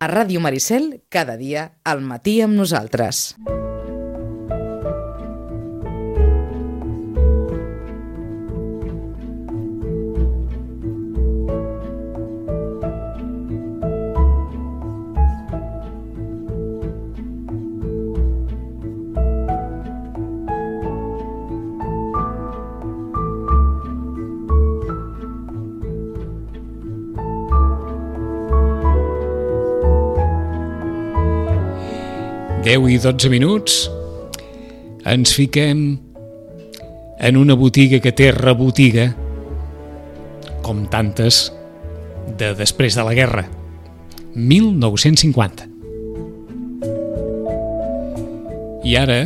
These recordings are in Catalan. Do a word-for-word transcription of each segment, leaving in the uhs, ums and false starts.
A Ràdio Maricel, cada dia, al matí amb nosaltres. deu i dotze minuts, ens fiquem en una botiga que té rebotiga, com tantes de després de la guerra, mil nou-cents cinquanta. I ara,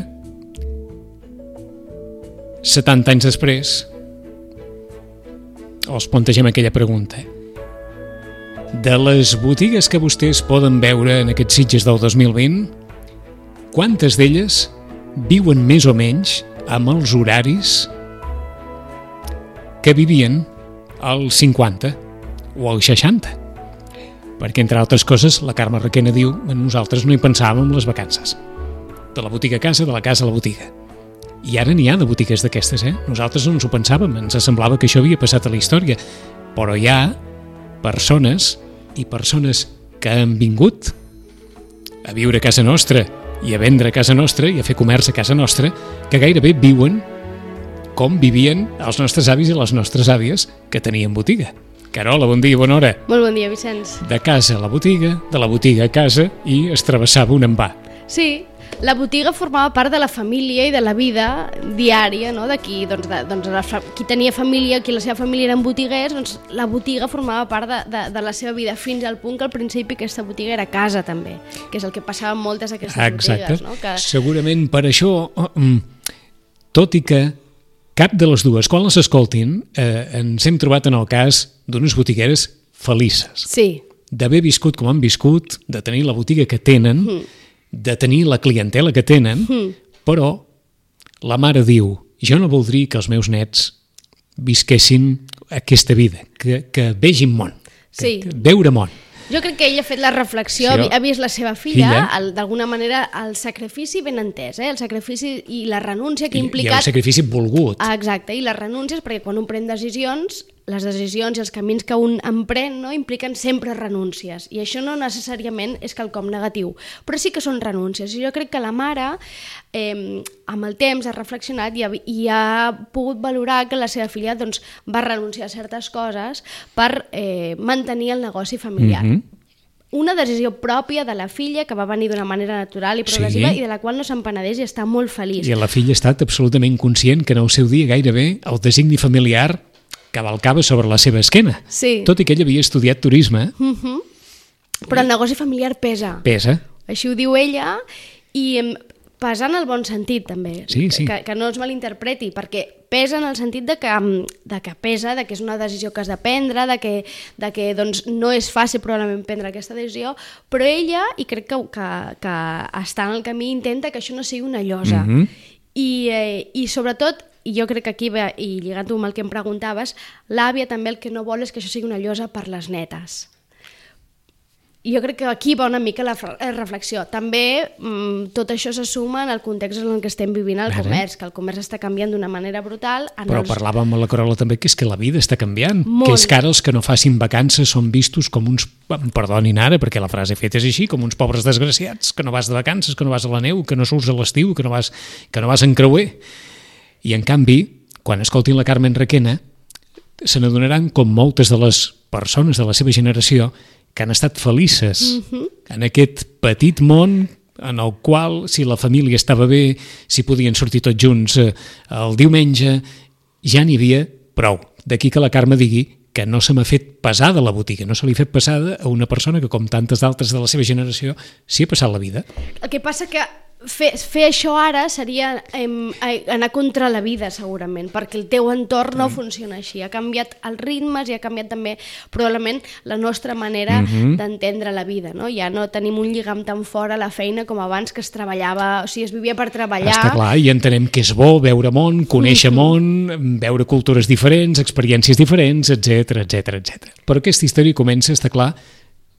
setanta anys després, els plantegem aquella pregunta. De les botigues que vostès poden veure en aquests Sitges del dos mil vint, quantes d'elles viuen més o menys amb els horaris que vivien als cinquanta o als seixanta? Perquè, entre altres coses, la Carme Requena diu que nosaltres no hi pensàvem en les vacances. De la botiga a casa, de la casa a la botiga. I ara n'hi ha de botigues d'aquestes, eh? Nosaltres no ens ho pensàvem, ens semblava que això havia passat a la història. Però hi ha persones i persones que han vingut a viure a casa nostra i a vendre a casa nostra i a fer comerç a casa nostra, que gairebé viuen com vivien els nostres avis i les nostres àvies que tenien botiga. Carola, bon dia, bona hora. Molt bon dia, Vicenç. De casa a la botiga, de la botiga a casa, i es travessava un envà. Sí, la botiga formava part de la família i de la vida diària, no? De qui, doncs, de, doncs, la, qui tenia família, qui la seva família eren botiguers, doncs la botiga formava part de, de, de la seva vida, fins al punt que al principi aquesta botiga era casa també, que és el que passava amb moltes d'aquestes Exacte. botigues. No? Que... Segurament per això, tot i que cap de les dues, quan les escoltin, eh, ens hem trobat en el cas d'unes botigueres felices. Sí. D'haver viscut com han viscut, de tenir la botiga que tenen, mm. de tenir la clientela que tenen, mm. però la mare diu, jo no voldria que els meus nets visquessin aquesta vida, que, que vegin món, sí. que, que veure món. Jo crec que ell ha fet la reflexió, sí, ha vist la seva filla, filla. d'alguna manera el sacrifici ben entès, eh? El sacrifici i la renúncia que ha implicat... I el sacrifici volgut. Ah, exacte, i les renúncies, perquè quan un pren decisions, les decisions i els camins que un emprèn, no, impliquen sempre renúncies, i això no necessàriament és quelcom negatiu, però sí que són renúncies, i jo crec que la mare, eh, amb el temps, ha reflexionat i ha, i ha pogut valorar que la seva filla doncs, va renunciar a certes coses per eh, mantenir el negoci familiar. Mm-hmm. Una decisió pròpia de la filla que va venir d'una manera natural i progressiva, sí, i de la qual no se'n penedeix i està molt feliç. I la filla ha estat absolutament conscient que en el seu dia gairebé el designi familiar cavalcava sobre la seva esquena, sí. tot i que ell havia estudiat turisme. Uh-huh. Però el negoci familiar pesa. Pesa. Així ho diu ella, i pesa en el bon sentit, també. Sí, sí. Que, que no es malinterpreti, perquè pesa en el sentit de que, de que pesa, de que és una decisió que has de prendre, de que, de que doncs, no és fàcil probablement prendre aquesta decisió, però ella, i crec que, que, que està en el camí, intenta que això no sigui una llosa. Mm-hmm. I, eh, I sobretot, i jo crec que aquí, i lligant-ho amb el que em preguntaves, l'àvia també el que no vol és que això sigui una llosa per les netes. I jo crec que aquí va una mica la reflexió. També mmm, tot això se suma en el context en el que estem vivint el comerç, que el comerç està canviant d'una manera brutal. En Però els... parlàvem amb la Carola també que és que la vida està canviant, Molt. que és que ara els que no facin vacances són vistos com uns, perdonin ara perquè la frase feta és així, com uns pobres desgraciats, que no vas de vacances, que no vas a la neu, que no surts a l'estiu, que no vas, que no vas en creuer. I en canvi, quan escoltin la Carmen Requena, se n'adonaran com moltes de les persones de la seva generació que han estat felices uh-huh. en aquest petit món en el qual, si la família estava bé, si podien sortir tots junts eh, el diumenge, ja n'hi havia prou. D'aquí que la Carme digui que no se m'ha fet pesada la botiga, no se li ha fet pesada a una persona que, com tantes d'altres de la seva generació, s'hi ha passat la vida. El que passa que Fer, fer això ara seria eh, anar contra la vida, segurament, perquè el teu entorn no mm. funciona així. Ha canviat els ritmes i ha canviat també, probablement, la nostra manera mm-hmm. d'entendre la vida. No? Ja no tenim un lligam tan fort a la feina com abans, que es treballava, o sigui, es vivia per treballar. Està clar, i entenem que és bo veure món, conèixer mm-hmm. món, veure cultures diferents, experiències diferents, etcètera, etcètera, etcètera. Però aquesta història comença, està clar,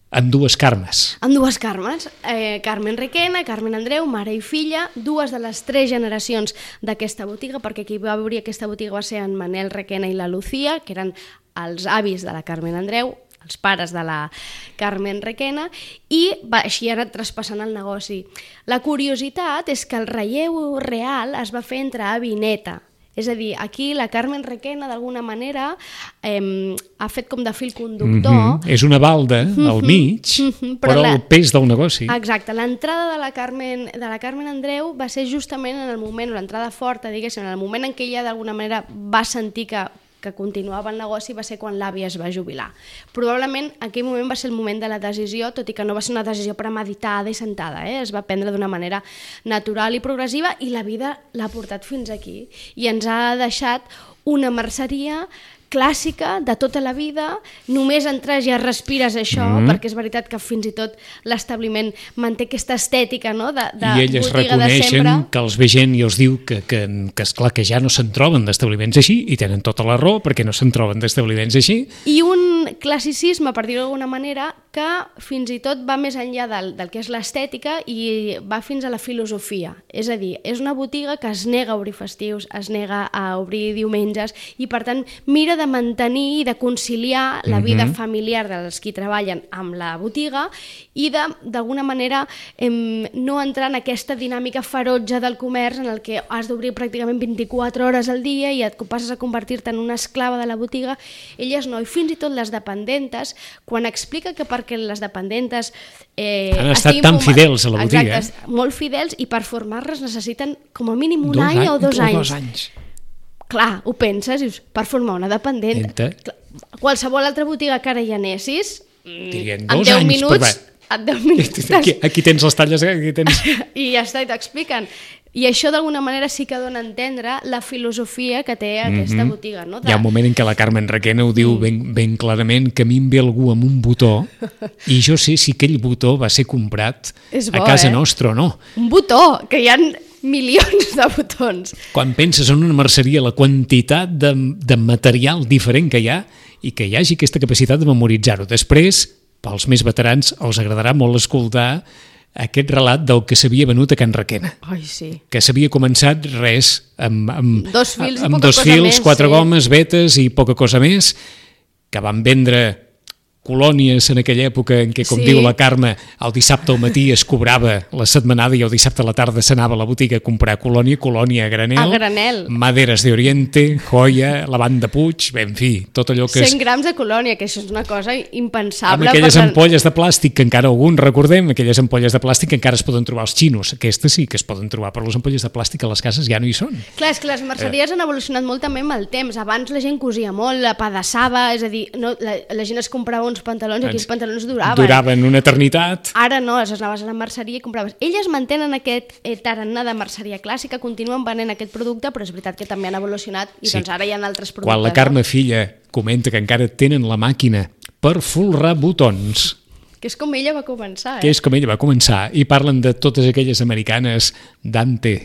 amb dues Carmes. Amb dues Carmes, eh, Carmen Requena, Carmen Andreu, mare i filla, dues de les tres generacions d'aquesta botiga, perquè qui va obrir aquesta botiga va ser en Manel Requena i la Lucía, que eren els avis de la Carmen Andreu, els pares de la Carmen Requena, i va, així ha anat traspassant el negoci. La curiositat és que el relleu real es va fer entre avi i neta. És a dir, aquí la Carmen Requena, d'alguna manera, eh, ha fet com de fil conductor. Mm-hmm. És una balda al mig, mm-hmm. però, però la... el pes del negoci. Exacte. L'entrada de la Carmen, de la Carmen Andreu va ser justament en el moment, l'entrada forta, diguéssim, en el moment en què ella d'alguna manera va sentir que que continuava el negoci va ser quan l'àvia es va jubilar. Probablement aquell moment va ser el moment de la decisió, tot i que no va ser una decisió premeditada i sentada, eh? Es va prendre d'una manera natural i progressiva i la vida l'ha portat fins aquí i ens ha deixat una merceria clàssica de tota la vida, només entrar ja respires això, mm. perquè és veritat que fins i tot l'establiment manté aquesta estètica, no?, de, de I elles botiga de reconeixen sempre. Que els ve gent i els diu que, que, que esclar que ja no se'n troben d'establiments així i tenen tota la raó perquè no se'n troben d'establiments així. I un classicisme, per dir-ho d'alguna manera, que fins i tot va més enllà del, del que és l'estètica i va fins a la filosofia. És a dir, és una botiga que es nega a obrir festius, es nega a obrir diumenges i per tant mira de mantenir i de conciliar la vida mm-hmm. familiar dels qui treballen amb la botiga i d'alguna manera em, no entrar en aquesta dinàmica ferotge del comerç en el que has d'obrir pràcticament vint-i-quatre hores al dia i et passes a convertir-te en una esclava de la botiga. Elles no, i fins i tot les dependentes, quan explica que perquè les dependentes eh, han estat tan fidels a la botiga. Exacte, molt fidels i per formar-les necessiten com a mínim un dos any, any o dos o anys. Dos anys. Clar, ho penses, dius, per formar una dependent. Clar, qualsevol altra botiga que ara hi anessis, dirien en dos deu anys, minuts, en deu minuts aquí, aquí tens les talles, aquí tens... i ja està, i t'expliquen. I això d'alguna manera sí que dona a entendre la filosofia que té aquesta mm-hmm. botiga. No? De... Hi ha un moment en què la Carmen Requena ho diu ben, ben clarament, que a mi em ve algú amb un botó i jo sé si aquell botó va ser comprat bo, a casa eh? nostra o no. Un botó, que hi ha milions de botons. Quan penses en una merceria, la quantitat de, de material diferent que hi ha i que hi hagi aquesta capacitat de memoritzar-ho. Després, pels més veterans, els agradarà molt escoltar aquest relat del que s'havia venut a Can Requena. Ai, sí. Que s'havia començat res, amb, amb dos fils, amb i dos poca fils cosa més, quatre sí. gomes, vetes i poca cosa més, que van vendre colònies en aquella època en què, com sí. diu la Carme, el dissabte al matí es cobrava la setmanada i el dissabte a la tarda s'anava a la botiga a comprar colònia, colònia a granel, a granel. maderes de Oriente, joia, lavanda Puig, en fi, tot allò que... cent grams de colònia, que això és una cosa impensable. Amb aquelles per... ampolles de plàstic que encara alguns recordem, aquelles ampolles de plàstic que encara es poden trobar als xinos, aquestes sí que es poden trobar, però les ampolles de plàstic a les cases ja no hi són. Clar, és que les merceries eh. han evolucionat molt també amb el temps. Abans la gent cosia molt, la pedaçava, és a dir, no, la, la gent es comprava uns pantalons i aquells pantalons duraven. Duraven una eternitat. Ara no, aleshores anaves a la merceria i compraves. Elles mantenen aquest eh, tarannà de merceria clàssica, continuen venent aquest producte, però és veritat que també han evolucionat i sí. doncs ara hi ha altres productes. Quan la Carme filla comenta que encara tenen la màquina per folrar botons, que és com ella va començar. Eh? Que és com ella va començar, i parlen de totes aquelles americanes Dante,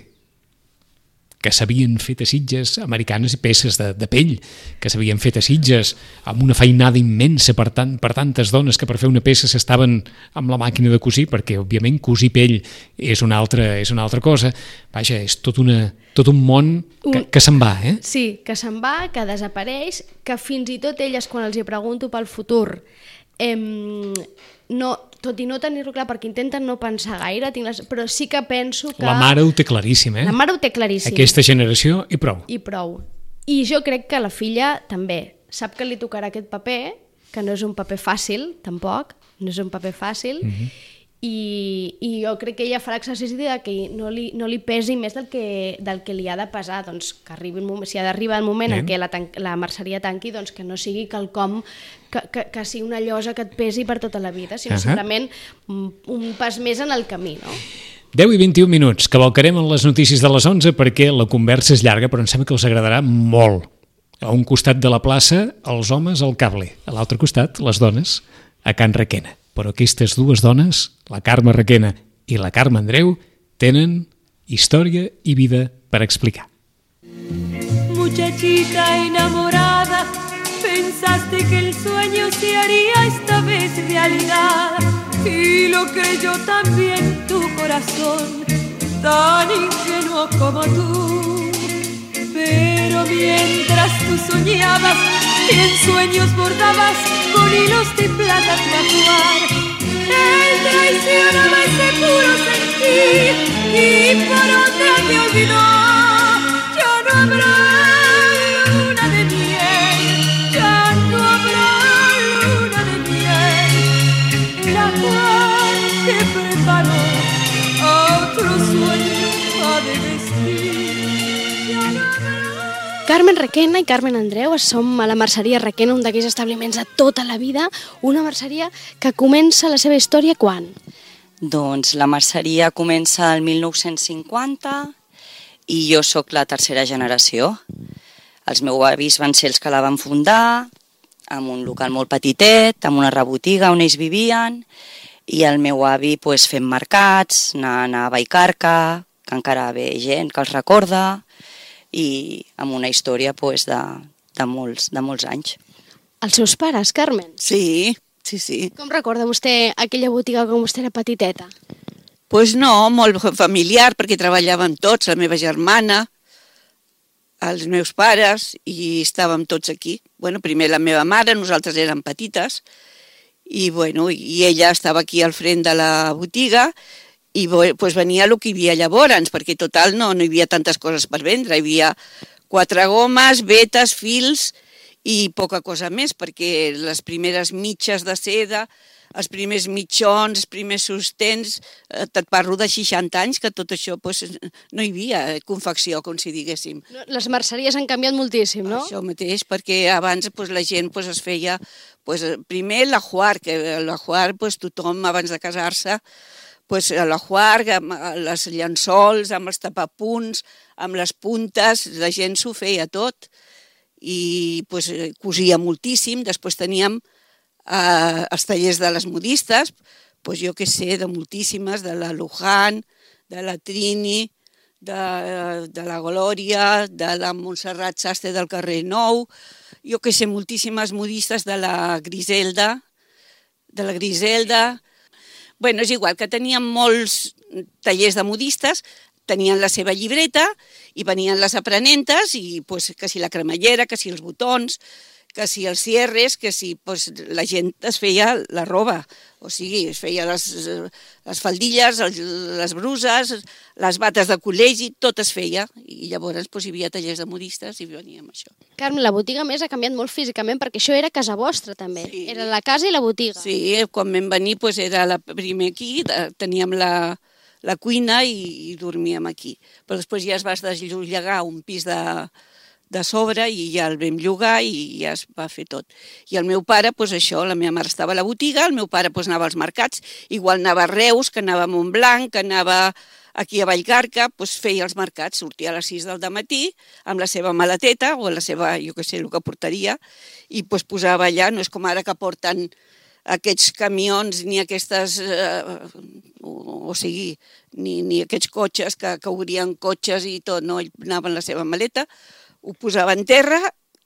que s'havien fet a Sitges, americanes i peces de, de pell, que s'havien fet a Sitges, amb una feinada immensa per, tant, per tantes dones que per fer una peça s'estaven amb la màquina de cosir, perquè, òbviament, cosir pell és una altra, és una altra cosa. Vaja, és tot, una, tot un món que, que se'n va, eh? Sí, que se'n va, que desapareix, que fins i tot elles, quan els hi pregunto pel futur, eh, no, tot i no tenir-ho clar, perquè intenten no pensar gaire, tinc les, però sí que penso que... La mare ho té claríssim, eh? La mare ho té claríssim. Aquesta generació, i prou. I prou. I jo crec que la filla també sap que li tocarà aquest paper, que no és un paper fàcil, tampoc, no és un paper fàcil, mm-hmm. i, i jo crec que ella farà exercici de que no li, no li pesi més del que, del que li ha de pesar, doncs que arribi un moment, si ha d'arribar el moment eh? en què la, la merceria tanqui, doncs que no sigui quelcom que, que, que sigui una llosa que et pesi per tota la vida, sinó uh-huh. simplement un, un pas més en el camí, no? deu i vint-i-un minuts, que volcarem en les notícies de les onze perquè la conversa és llarga, però em sembla que els agradarà molt. A un costat de la plaça, els homes al cable, a l'altre costat, les dones a Can Requena. Però aquestes dues dones, la Carme Requena i la Carme Andreu, tenen història i vida per explicar. Muchachita enamorada, pensé pensaste que el sueño se haría esta vez realidad, y lo creyó también tu corazón, tan ingenuo como tú. Pero mientras tú soñabas y en sueños bordabas con hilos de plata tu ajuar, él traicionaba ese puro sentir y por otra te olvidó. Ya no habrá luna de miel, ya no habrá luna de miel. El ajuar te preparó a otro sueño ha de vestir. Ya no habrá... Carmen Requena i Carmen Andreu som a la merceria Requena, un d'aquells establiments de tota la vida, una merceria que comença la seva història quan? Doncs la merceria comença el mil nou-cents cinquanta i jo sóc la tercera generació. Els meus avis van ser els que la van fundar, amb un local molt petitet, amb una rebotiga on ells vivien, i el meu avi pues, fent mercats, anant a Vallcarca, que encara ve gent que els recorda, i amb una història pues, de, de, molts, de molts anys. Els seus pares, Carmen? Sí, sí, sí. Com recorda vostè aquella botiga quan vostè era petiteta? Doncs pues no, molt familiar, perquè treballàvem tots, la meva germana, els meus pares, i estàvem tots aquí. Bueno, primer la meva mare, nosaltres érem petites, i, bueno, i ella estava aquí al front de la botiga, i pues, venia el que hi havia llavors, perquè total no, no hi havia tantes coses per vendre, hi havia quatre gomes, vetes, fils i poca cosa més, perquè les primeres mitges de seda, els primers mitjons, els primers sostens, eh, et parlo de seixanta anys, que tot això pues, no hi havia confecció, com si diguéssim. Les merceries han canviat moltíssim, no? Això mateix, perquè abans pues, la gent pues, es feia pues, primer l'ajuar, que l'ajuar pues, tothom abans de casar-se, pues, l'ajuar, amb les llençols, amb els tapapunts, amb les puntes, la gent s'ho feia tot. I pues, cosia moltíssim. Després teníem eh, els tallers de les modistes, pues, jo què sé, de moltíssimes, de la Luján, de la Trini, de, de la Glòria, de la Montserrat Sastre del carrer Nou, jo què sé, moltíssimes modistes de la Griselda, de la Griselda... Bueno, és igual, que teníem molts tallers de modistes, tenien la seva llibreta i venien les aprenentes i pues, que si la cremallera, que si els botons, que si els cierres, que si pues, la gent es feia la roba, o sigui, es feia les, les faldilles, les bruses, les bates de col·legi, tot es feia, i llavors pues, hi havia tallers de modistes i veníem això. Carme, la botiga més ha canviat molt físicament, perquè això era casa vostra també, sí. Era la casa i la botiga. Sí, quan vam venir pues, era la primer aquí, teníem la, la cuina i, i dormíem aquí, però després ja es va desllogar un pis de... de sobre i ja el vam llogar i ja es va fer tot. I el meu pare, doncs això, la meva mare estava a la botiga, el meu pare doncs, anava als mercats, igual anava a Reus, que anava a Montblanc, que anava aquí a Vallcarca, doncs feia els mercats, sortia a les sis del matí amb la seva maleteta o la seva, jo què sé, el que portaria, i doncs posava allà, no és com ara que porten aquests camions ni aquestes, eh, o, o sigui, ni, ni aquests cotxes que, que obrien cotxes i tot, no, ell anava en la seva maleta, ho posava en terra.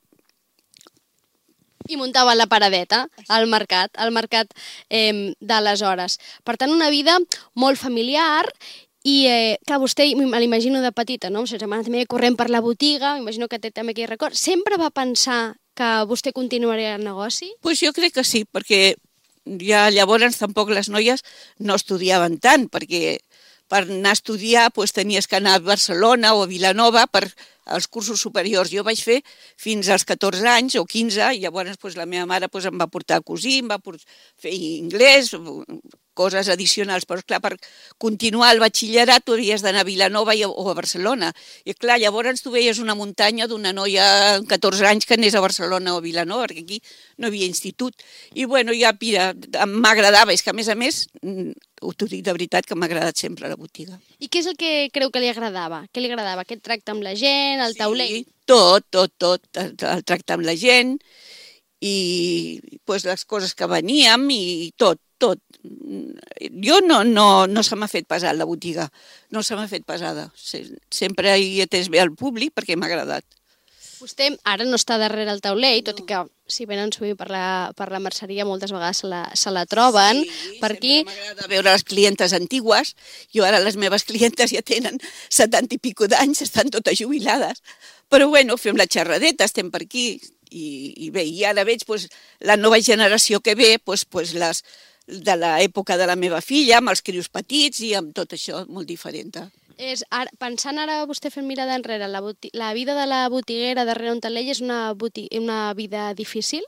I muntava la paradeta al mercat, al mercat eh, d'aleshores. Per tant, una vida molt familiar i, eh, clar, vostè, me l'imagino de petita, no? La seva germana també corrent per la botiga, m'imagino que té també aquell record. Sempre va pensar que vostè continuaria el negoci? Doncs pues jo crec que sí, perquè ja llavors tampoc les noies no estudiaven tant, perquè per anar a estudiar pues, tenies que anar a Barcelona o a Vilanova per els cursos superiors. Jo vaig fer fins als catorze anys o quinze i llavors pues, la meva mare pues, em va portar a cosir, em va fer anglès, coses addicionals, però clar, per continuar el batxillerat tu havies d'anar a Vilanova o a Barcelona. I clar, llavors tu veies una muntanya d'una noia amb catorze anys que anés a Barcelona o a Vilanova, perquè aquí no hi havia institut. I bueno, ja, mira, m'agradava, és que a més a més, t'ho dic de veritat, que m'ha agradat sempre la botiga. I què és el que creu que li agradava? Què li agradava? Aquest tracte amb la gent, el taulell? Sí, tot, tot, tot, el, el tracte amb la gent i pues, les coses que veníem i tot, tot. Jo no, no, no se m'ha fet pesar la botiga, no se m'ha fet pesada. Sempre he atès bé al públic perquè m'ha agradat. Vostè ara no està darrere el taulell, tot i que si venen sovint per la, per la merceria moltes vegades se la, se la troben. Sí, per aquí. M'agrada veure les clientes antigues. Jo ara les meves clientes ja tenen setanta i pico d'anys, estan totes jubilades. Però bueno, fem la xerradeta, estem per aquí. I, i bé, i ara veig pues, la nova generació que ve, pues, pues les, de l'època de la meva filla, amb els crios petits i amb tot això, molt diferent. És, ara, pensant ara vostè fent mirada enrere, la, boti, la vida de la botiguera darrere un taulell és una, boti, una vida difícil?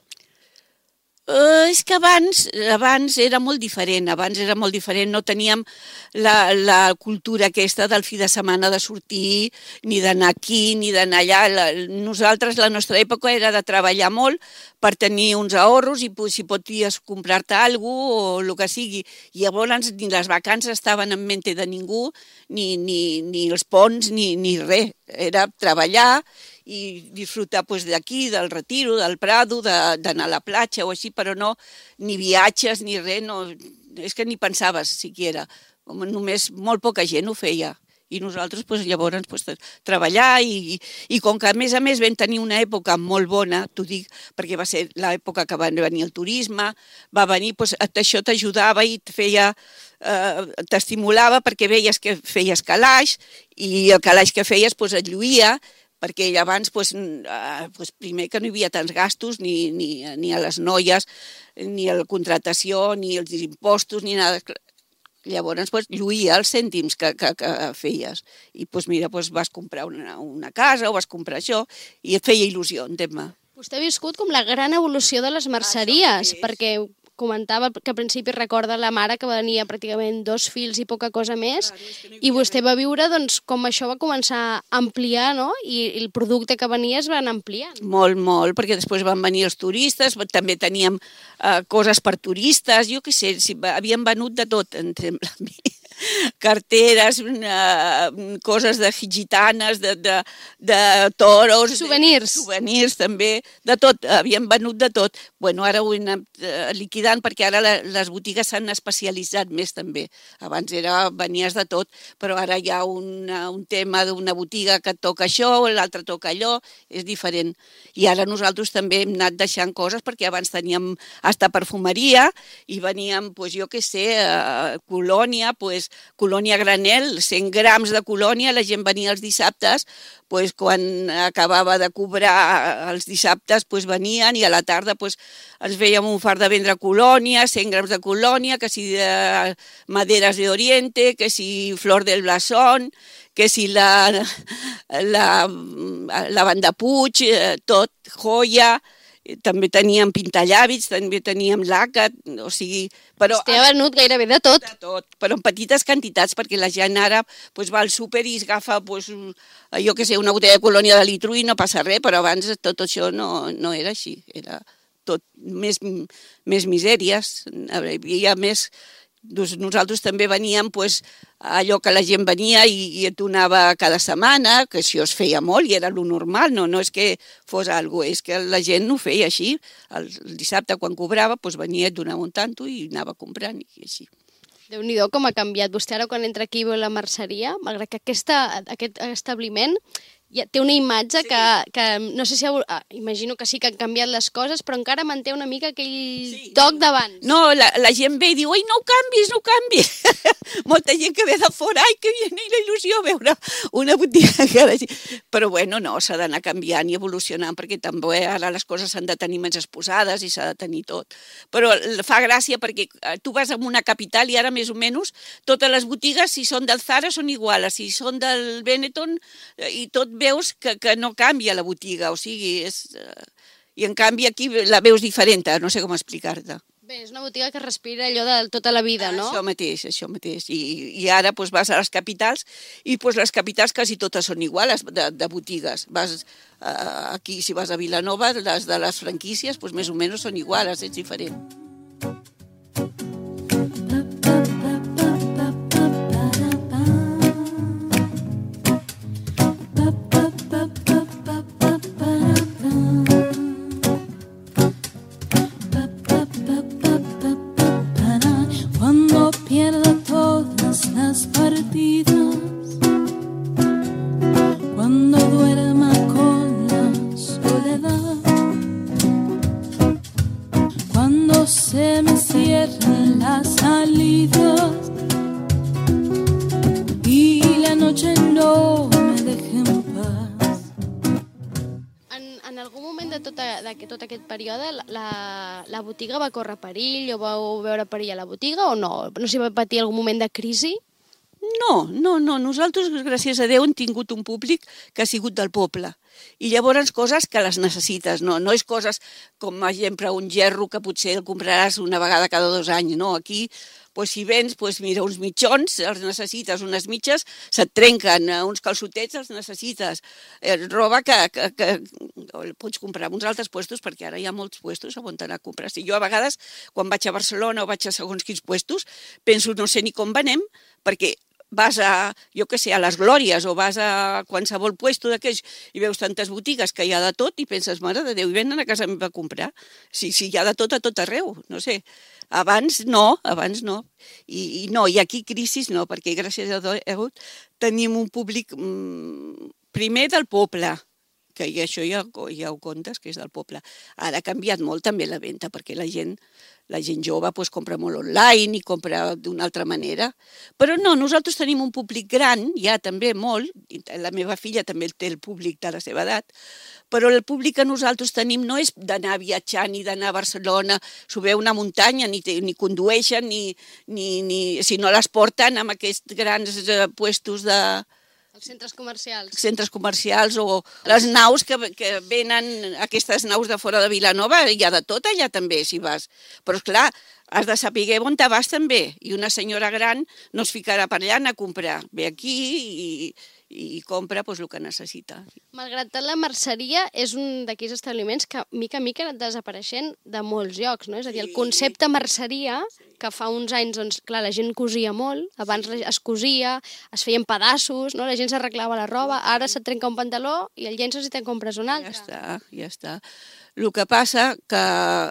Uh, és que abans, abans era molt diferent, abans era molt diferent, no teníem la, la cultura aquesta del fi de setmana de sortir, ni d'anar aquí, ni d'anar allà. La, nosaltres, la nostra època era de treballar molt per tenir uns ahorros i si podies comprar-te alguna cosa o el que sigui. I llavors ni les vacances estaven en mente de ningú, ni, ni, ni els ponts, ni, ni res. Era treballar i disfrutar pues, d'aquí, del retiro, del Prado, d'anar a la platja o així, però no, ni viatges ni res, no, és que ni pensaves siquiera. Només molt poca gent ho feia. I nosaltres pues, llavors pues, treballar i, i, i com que a més a més vam tenir una època molt bona, t'ho dic, perquè va ser l'època que va venir el turisme, va venir, pues, això t'ajudava i et feia, eh, t'estimulava perquè veies que feies calaix i el calaix que feies pues, et lluïa, perquè abans, pues, eh, pues, primer que no hi havia tants gastos ni, ni, ni a les noies, ni a la contractació, ni els impostos, ni nada. Llavors pues, lluïa els cèntims que, que, que feies. I pues, mira, pues, vas comprar una, una casa o vas comprar això i et feia il·lusió, entén-me. Vostè ha viscut com la gran evolució de les merceries, ah, perquè comentava que al principi recorda la mare que venia pràcticament dos fills i poca cosa més, claro, no i vostè va viure doncs, com això va començar a ampliar, no? I el producte que venia es van ampliant. Molt, molt, perquè després van venir els turistes, també teníem uh, coses per turistes, jo què sé, si havíem venut de tot, em sembla a mi. Carteres, uh, coses de gitanes, de, de, de toros... Souvenirs. Souvenirs, també, de tot, havíem venut de tot. Bueno, ara ho he anat uh, liquidant perquè ara la, les botigues s'han especialitzat més també. Abans era, venies de tot, però ara hi ha una, un tema d'una botiga que toca això, l'altra toca allò, és diferent. I ara nosaltres també hem anat deixant coses perquè abans teníem hasta perfumeria i veníem, pues, jo què sé, uh, colònia, pues, colònia granel, cent grams de colònia, la gent venia els dissabtes, pues, quan acabava de cobrar els dissabtes pues, venien i a la tarda pues, ens veiem un far de vendre colònia, cent grams de colònia, que si de maderes de Oriente, que si flor del blasón, que si la, la, la banda Puig, tot, joia, també teníem pintallavis, també teníem laca, o sigui... Però, Vostè ha venut gairebé de tot. De tot, però en petites quantitats, perquè la gent ara pues, va al súper i es agafa, pues, jo què sé, una botella de colònia de litro i no passa res, però abans tot això no, no era així, era tot més, més misèries, hi havia més... Doncs nosaltres també veníem pues, allò que la gent venia i, i et donava cada setmana, que això es feia molt i era lo normal, no, no és que fos alguna cosa, és que la gent ho feia així. El, el dissabte quan cobrava pues, venia, et donava un tanto i anava comprant i així. Déu-n'hi-do com ha canviat. Vostè ara quan entra aquí i veu la merceria, malgrat que aquesta, aquest establiment ja té una imatge sí. que, que no sé si... Ha, imagino que sí que han canviat les coses, però encara manté una mica aquell sí. toc d'abans. No, la, la gent ve i diu, ai, no ho canvis, no ho canvis. Molta gent que ve de fora, ai, que viene la il·lusió veure una botiga encara així. Però bueno, no, s'ha d'anar canviant i evolucionant, perquè també ara les coses s'han de tenir més exposades i s'ha de tenir tot. Però fa gràcia perquè tu vas a una capital i ara més o menys totes les botigues, si són del Zara, són iguals, si són del Benetton i tot veus que, que no canvia la botiga, o sigui, és... Uh, i en canvi aquí la veus diferent, no sé com explicar-te. Bé, és una botiga que respira allò de tota la vida, no? Això mateix, això mateix. I, i ara pues, vas a les capitals i pues, les capitals quasi totes són iguals de, de botigues. Vas uh, aquí, si vas a Vilanova, les de les franquícies, pues, més o menys són iguals, és diferent. Cuando duerma con la tot, de tot aquest període la, la botiga va córrer perill o vau veure perill a la botiga o no? No sé si va patir algun moment de crisi? No, no, no. Nosaltres, gràcies a Déu, hem tingut un públic que ha sigut del poble. I llavors coses que les necessites, no, no és coses com, per exemple, un gerro que potser el compraràs una vegada cada dos anys, no. Aquí, pues, si vens, pues, mira, uns mitjons, els necessites, unes mitges, se't trenquen, uns calçotets els necessites, eh, roba que, que, que pots comprar en uns altres puestos, perquè ara hi ha molts puestos on anar a comprar. Si jo a vegades, quan vaig a Barcelona o vaig a segons quins puestos, penso, no sé ni com venem, perquè vas a, jo què sé, a les Glòries o vas a qualsevol puesto d'aquells i veus tantes botigues que hi ha de tot i penses, mare de Déu, i venen a casa meva a comprar. Sí, sí, hi ha de tot a tot arreu, no sé. Abans no, abans no. I, i no, i aquí crisis no, perquè gràcies a Déu tenim un públic mmm, primer del poble, que i això ja, ja ho comptes, que és del poble. Ara ha canviat molt també la venda, perquè la gent, la gent jove pues, compra molt online i compra d'una altra manera. Però no, nosaltres tenim un públic gran, ja també molt, la meva filla també té el públic de la seva edat, però el públic que nosaltres tenim no és d'anar a viatjar ni d'anar a Barcelona, subir una muntanya, ni, ni condueixen, ni, ni, ni, si no les porten amb aquests grans eh, puestos de... Els centres comercials. Centres comercials o les naus que, que venen, aquestes naus de fora de Vilanova, hi ha de tot allà també, si vas. Però, esclar, has de saber on te vas també. I una senyora gran no es ficarà per allà a comprar. Ve aquí i, i compra pues, el que necessita. Malgrat tot, la merceria és un d'aquells establiments que mica a mica ha anat desapareixent de molts llocs, no? És a dir, el concepte merceria, que fa uns anys, doncs, clar, la gent cosia molt, abans es cosia, es feien pedaços, no? La gent s'arreglava la roba, ara se't trenca un pantaló i el llences i te'n compres un altre. Ja està, ja està. El que passa que,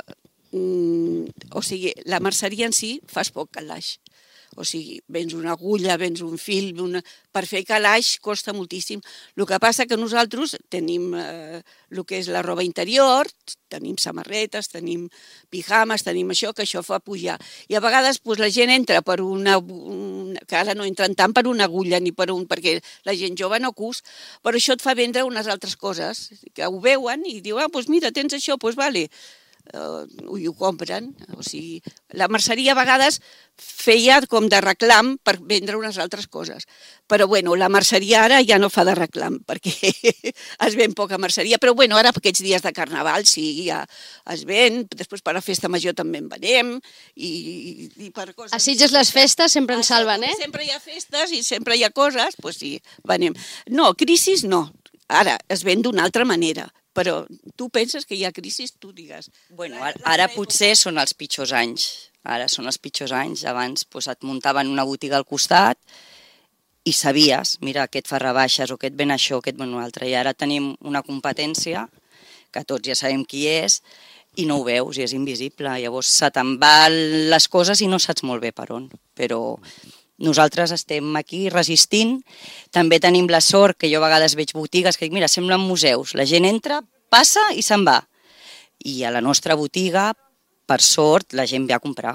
mm, o sigui, la merceria en si fas poc calaix. O sigui, vens una agulla, vens un fil, una... per fer calaix costa moltíssim. El que passa que nosaltres tenim eh, el que és la roba interior, tenim samarretes, tenim pijames, tenim això, que això fa pujar. I a vegades pues, la gent entra per una... una que ara no entren tant per una agulla ni per un... perquè la gent jove no cus, però això et fa vendre unes altres coses, que ho veuen i diu, ah, doncs mira, tens això, doncs vale. Uh, i ho compren. O sigui, la merceria a vegades feia com de reclam per vendre unes altres coses. Però bueno, la merceria ara ja no fa de reclam perquè es ven poca merceria. Però bueno, ara per aquests dies de carnaval sí, ja es ven. Després per la festa major també en venem. I, i per coses... A Sitges les festes sempre en salven, eh? Sempre hi ha festes i sempre hi ha coses, doncs sí, venem. No, crisis no. Ara es ven d'una altra manera. Però tu penses que hi ha crisi, tu digues. Bueno, ara, ara potser són els pitjors anys. Ara són els pitjors anys. Abans doncs, et muntaven una botiga al costat i sabies, mira, aquest fa rebaixes o aquest ven això, aquest ven un altre. I ara tenim una competència, que tots ja sabem qui és, i no ho veus, i és invisible. Llavors se te'n van les coses i no saps molt bé per on. Però nosaltres estem aquí resistint. També tenim la sort que jo a vegades veig botigues que dic, mira, semblen museus. La gent entra, passa i se'n va. I a la nostra botiga, per sort, la gent ve a comprar.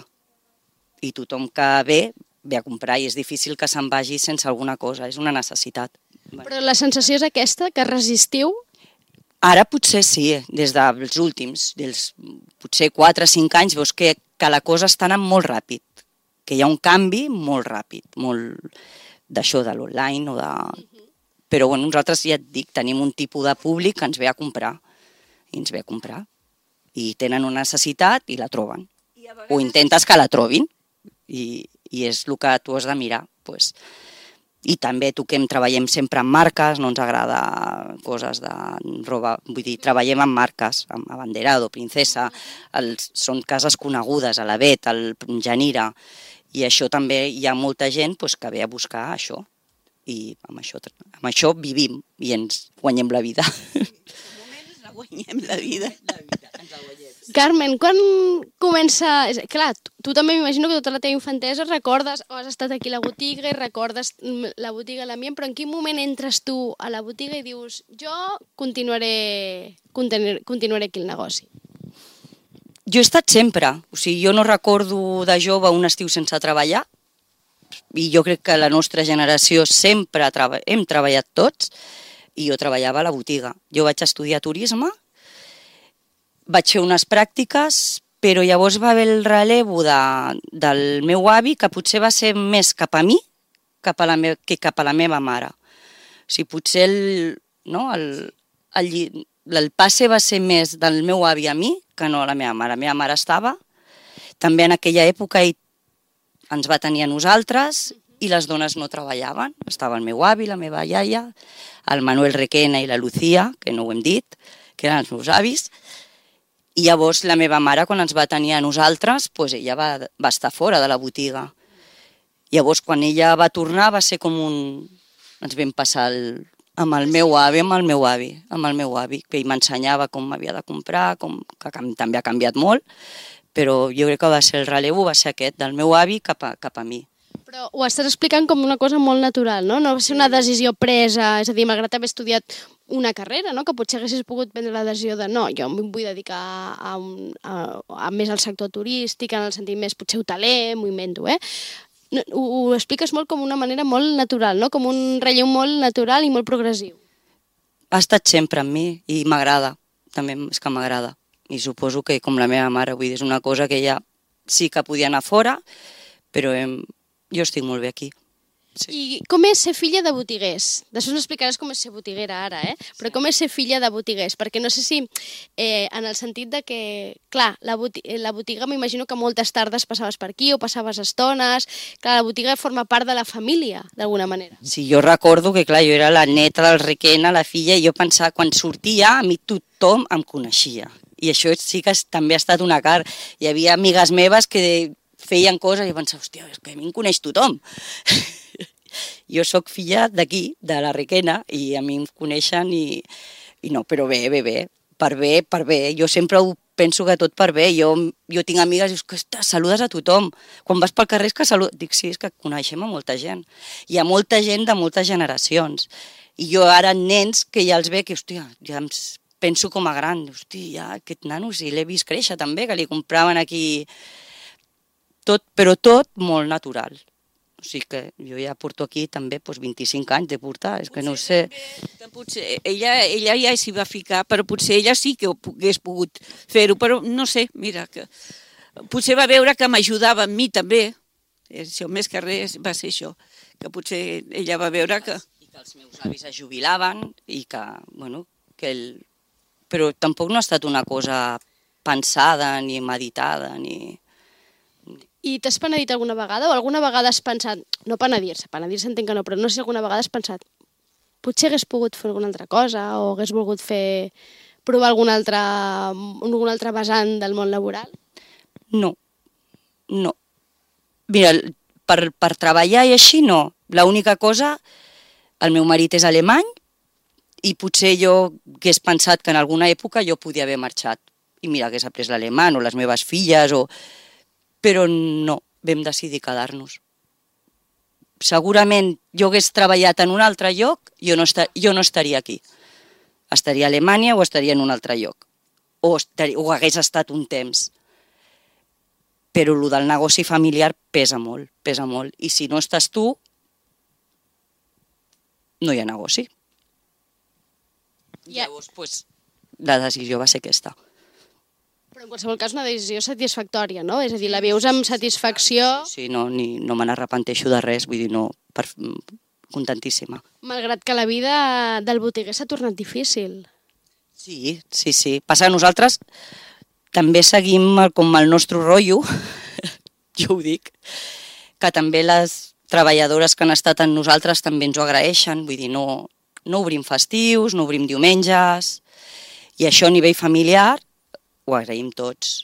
I tothom que ve, ve a comprar i és difícil que se'n vagi sense alguna cosa. És una necessitat. Però la sensació és aquesta, que resistiu? Ara potser sí, des dels últims, dels potser quatre o cinc anys, veus que, que la cosa està anant molt ràpid. Que hi ha un canvi molt ràpid, molt d'això de l'online o de... Però bueno, nosaltres ja et dic, tenim un tipus de públic que ens ve a comprar, i ens ve a comprar, i tenen una necessitat i la troben, o intentes que la trobin, i, i és el que tu has de mirar. Pues. I també toquem, treballem sempre amb marques, no ens agrada coses de roba, vull dir, treballem amb marques, amb Abanderado, Princesa, els, són cases conegudes, a la Bet, al Genira, i això també hi ha molta gent pues, que ve a buscar això, i amb això, amb això vivim i ens guanyem la vida. De moment ens la guanyem la vida. Carmen, quan comença... Clar, tu també m'imagino que tota la teva infantesa recordes, o has estat aquí a la botiga i recordes la botiga a l'ambient, però en quin moment entres tu a la botiga i dius jo continuaré, continuaré aquí el negoci? Jo he estat sempre, o sigui, jo no recordo de jove un estiu sense treballar, i jo crec que la nostra generació sempre treba... hem treballat tots, i jo treballava a la botiga. Jo vaig estudiar turisme, vaig fer unes pràctiques, però llavors va haver el relevo de, del meu avi, que potser va ser més cap a mi cap a la me, que cap a la meva mare. O sigui, potser el, no, el, el, el passe va ser més del meu avi a mi que no a la meva mare. La meva mare estava, també en aquella època ell ens va tenir a nosaltres i les dones no treballaven. Estava el meu avi, la meva iaia, el Manuel Requena i la Lucía, que no ho hem dit, que eren els meus avis. I llavors la meva mare, quan ens va tenir a nosaltres, doncs ella va, va estar fora de la botiga. Llavors, quan ella va tornar, va ser com un... Ens vam passar el... amb el meu avi, amb el meu avi, amb el meu avi, que ell m'ensenyava com m'havia de comprar, com... que també ha canviat molt, però jo crec que va ser el relevo, va ser aquest, del meu avi cap a, cap a mi. Però ho estàs explicant com una cosa molt natural, no? No va ser una decisió presa, és a dir, malgrat haver estudiat una carrera, no? Que potser haguessis pogut prendre la decisió de no, jo em vull dedicar a, un, a, a més al sector turístic, en el sentit més potser hoteler, m'ho invento, eh? No, ho, ho expliques molt com una manera molt natural, no? Com un relleu molt natural i molt progressiu. Ha estat sempre amb mi i m'agrada, també és que m'agrada. I suposo que com la meva mare, vull dir, és una cosa que ella sí que podia anar fora, però hem, jo estic molt bé aquí. Sí. I com és ser filla de botiguers? Després m'explicaràs com és ser botiguera ara, eh? Però com és ser filla de botiguers? Perquè no sé si, eh, en el sentit de que, clar, la, boti la botiga m'imagino que moltes tardes passaves per aquí o passaves estones. Clar, la botiga forma part de la família, d'alguna manera. Sí, jo recordo que, clar, jo era la neta del Requena, la filla, i jo pensava, quan sortia, a mi tothom em coneixia. I això sí que també ha estat una cara. Hi havia amigues meves que feien coses i jo pensava, hòstia, és que a mi em coneix tothom. Jo sóc filla d'aquí, de la Requena, i a mi em coneixen i, i no, però bé, bé, bé, per bé, per bé. Jo sempre ho penso que tot per bé. Jo, jo tinc amigues i dius que saludes a tothom. Quan vas pel carrer és que saludes. Dic, sí, és que coneixem a molta gent. Hi ha molta gent de moltes generacions. I jo ara, nens, que ja els ve, que, hòstia, ja em penso com a gran. Hòstia, ja, aquest nano, sí, l'he vist créixer també, que li compraven aquí... Tot, però tot molt natural. O sigui que jo ja porto aquí també doncs, vint-i-cinc anys de portar, és que no ho sé. Potser ella, ella ja s'hi va ficar, però potser ella sí que ho hagués pogut fer-ho, però no sé, mira, que potser va veure que m'ajudava a mi també. Això, més que res va ser això, que potser ella va veure que... I que els meus avis es jubilaven i que, bueno, que el... Però tampoc no ha estat una cosa pensada ni meditada, ni... I t'has penedit alguna vegada o alguna vegada has pensat, no penedir-se, penedir-se entenc que no, però no sé si alguna vegada has pensat potser hagués pogut fer alguna altra cosa o hagués volgut fer, provar alguna altra, algun altre vessant del món laboral? No, no. Mira, per, per treballar i així no. L'única cosa, el meu marit és alemany i potser jo hagués pensat que en alguna època jo podia haver marxat. I mira, hagués après l'alemany o les meves filles o... Però no, vam decidir quedar-nos. Segurament jo hagués treballat en un altre lloc, jo no, estar, jo no estaria aquí. Estaria a Alemanya o estaria en un altre lloc. O, estaria, o hagués estat un temps. Però el del negoci familiar pesa molt, pesa molt. I si no estàs tu, no hi ha negoci. Yeah. Llavors, pues, la decisió va ser aquesta. Però en qualsevol cas una decisió satisfactòria, no? És a dir, la veus amb satisfacció... Sí, no, ni, no me n'arrepenteixo de res, vull dir, no, per, contentíssima. Malgrat que la vida del botiguer s'ha tornat difícil. Sí, sí, sí. Passa que nosaltres també seguim com el nostre rotllo, jo ho dic, que també les treballadores que han estat amb nosaltres també ens ho agraeixen, vull dir, no, no obrim festius, no obrim diumenges, i això a nivell familiar ho agraïm tots.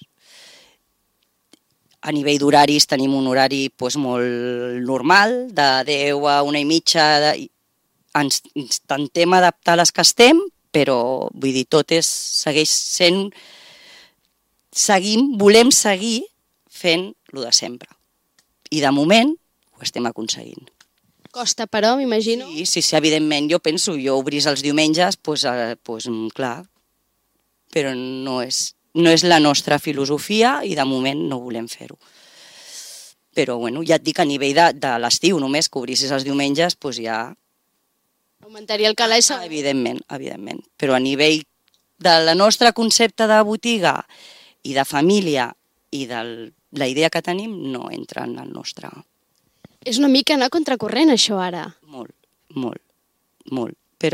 A nivell d'horaris tenim un horari doncs, molt normal, de deu a una i mitja. De... Ens intentem adaptar a les que estem, però vull dir, tot és, segueix sent... Seguim, volem seguir fent el de sempre. I de moment ho estem aconseguint. Costa, però, m'imagino. Sí, sí, sí, evidentment. Jo penso, jo obris els diumenges, doncs, eh, doncs clar, però no és... No és la nostra filosofia i de moment no volem fer-ho. Però bueno, ja et dic, a nivell de, de l'estiu només, que obrissis els diumenges, doncs ja... Augmentaria el calaix. Ah, evidentment, evidentment. Però a nivell de la nostra concepte de botiga i de família i de la idea que tenim no entra en el nostre... És una mica anar contracorrent, això, ara. Molt, molt, molt. Però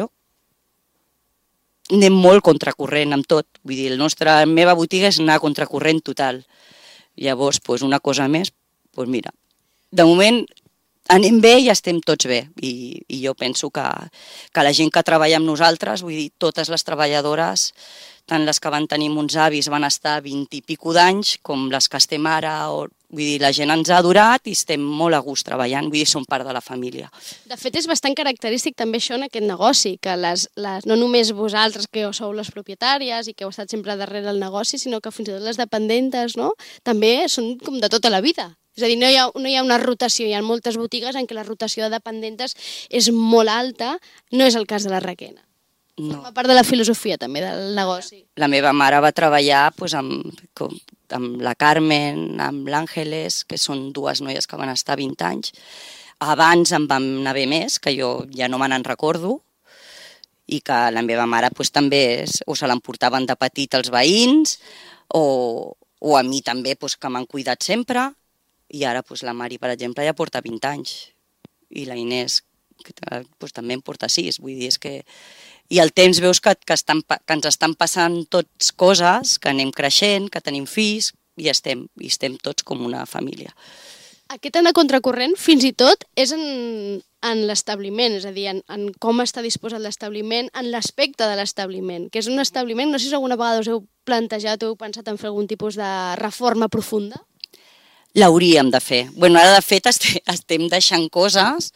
anem molt contracorrent amb tot. Vull dir, la nostra, la meva botiga és anar contracorrent total. Llavors, doncs, una cosa més, doncs mira, de moment anem bé i estem tots bé. I, i jo penso que, que la gent que treballa amb nosaltres, vull dir, totes les treballadores, tant les que van tenir uns avis van estar vint i pico d'anys, com les que estem ara, o, vull dir, la gent ens ha adorat i estem molt a gust treballant, vull dir, som part de la família. De fet, és bastant característic també això en aquest negoci, que les, les, no només vosaltres que sou les propietàries i que heu estat sempre darrere del negoci, sinó que fins i tot les dependentes, no?, també són com de tota la vida. És a dir, no hi ha, no hi ha una rotació, hi ha moltes botigues en què la rotació de dependentes és molt alta, no és el cas de la Requena. No. Forma part de la filosofia també del negoci. La meva mare va treballar doncs, amb, com, amb la Carmen, amb l'Àngeles, que són dues noies que van estar vint anys. Abans em vam anar bé més, que jo ja no me n'en recordo, i que la meva mare doncs, també és, o se l'emportaven de petit els veïns, o, o a mi també, doncs, que m'han cuidat sempre, i ara doncs, la Mari, per exemple, ja porta vint anys, i la Inés que, doncs, també en porta sis, vull dir, és que... I el temps veus que, que, estan, que ens estan passant tots coses, que anem creixent, que tenim fills, i estem, i estem tots com una família. Aquest anar contracorrent, fins i tot, és en, en l'establiment, és a dir, en, en com està disposat l'establiment, en l'aspecte de l'establiment, que és un establiment, no sé si alguna vegada us heu plantejat o heu pensat en fer algun tipus de reforma profunda? L'hauríem de fer. Bueno, ara, de fet, estem, estem deixant coses...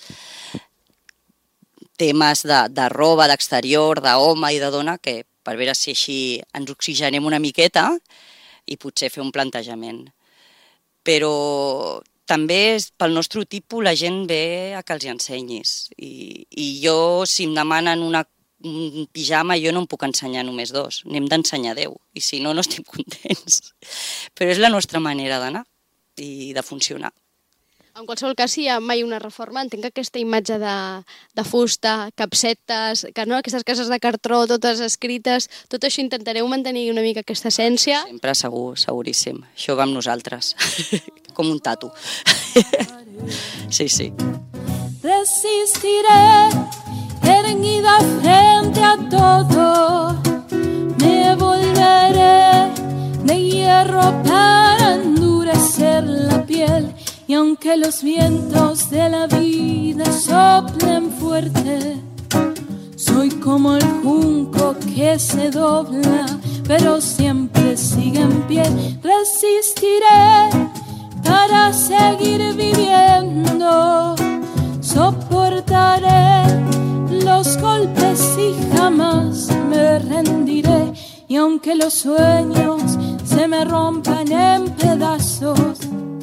temes de, de roba, d'exterior, d'home i de dona, que per veure si així ens oxigenem una miqueta i potser fer un plantejament. Però també pel nostre tipus la gent ve a que els hi ensenyis. I, i jo, si em demanen una, un pijama, jo no em puc ensenyar només dos, n'hem d'ensenyar deu, i si no, no estem contents. Però és la nostra manera d'anar i de funcionar. En qualsevol cas, si hi ha mai una reforma, entenc que aquesta imatge de, de fusta, capsetes, que no, aquestes cases de cartró, totes escrites, tot això intentareu mantenir una mica aquesta essència? Sempre, segur, seguríssim. Això va amb nosaltres, com un tatu. Sí, sí. Resistiré, erguida frente a todo, me volveré de hierro para endurecer la piel. Y aunque los vientos de la vida soplen fuerte, soy como el junco que se dobla, pero siempre sigue en pie. Resistiré para seguir viviendo, soportaré los golpes y jamás me rendiré. Y aunque los sueños se me rompan en pedazos,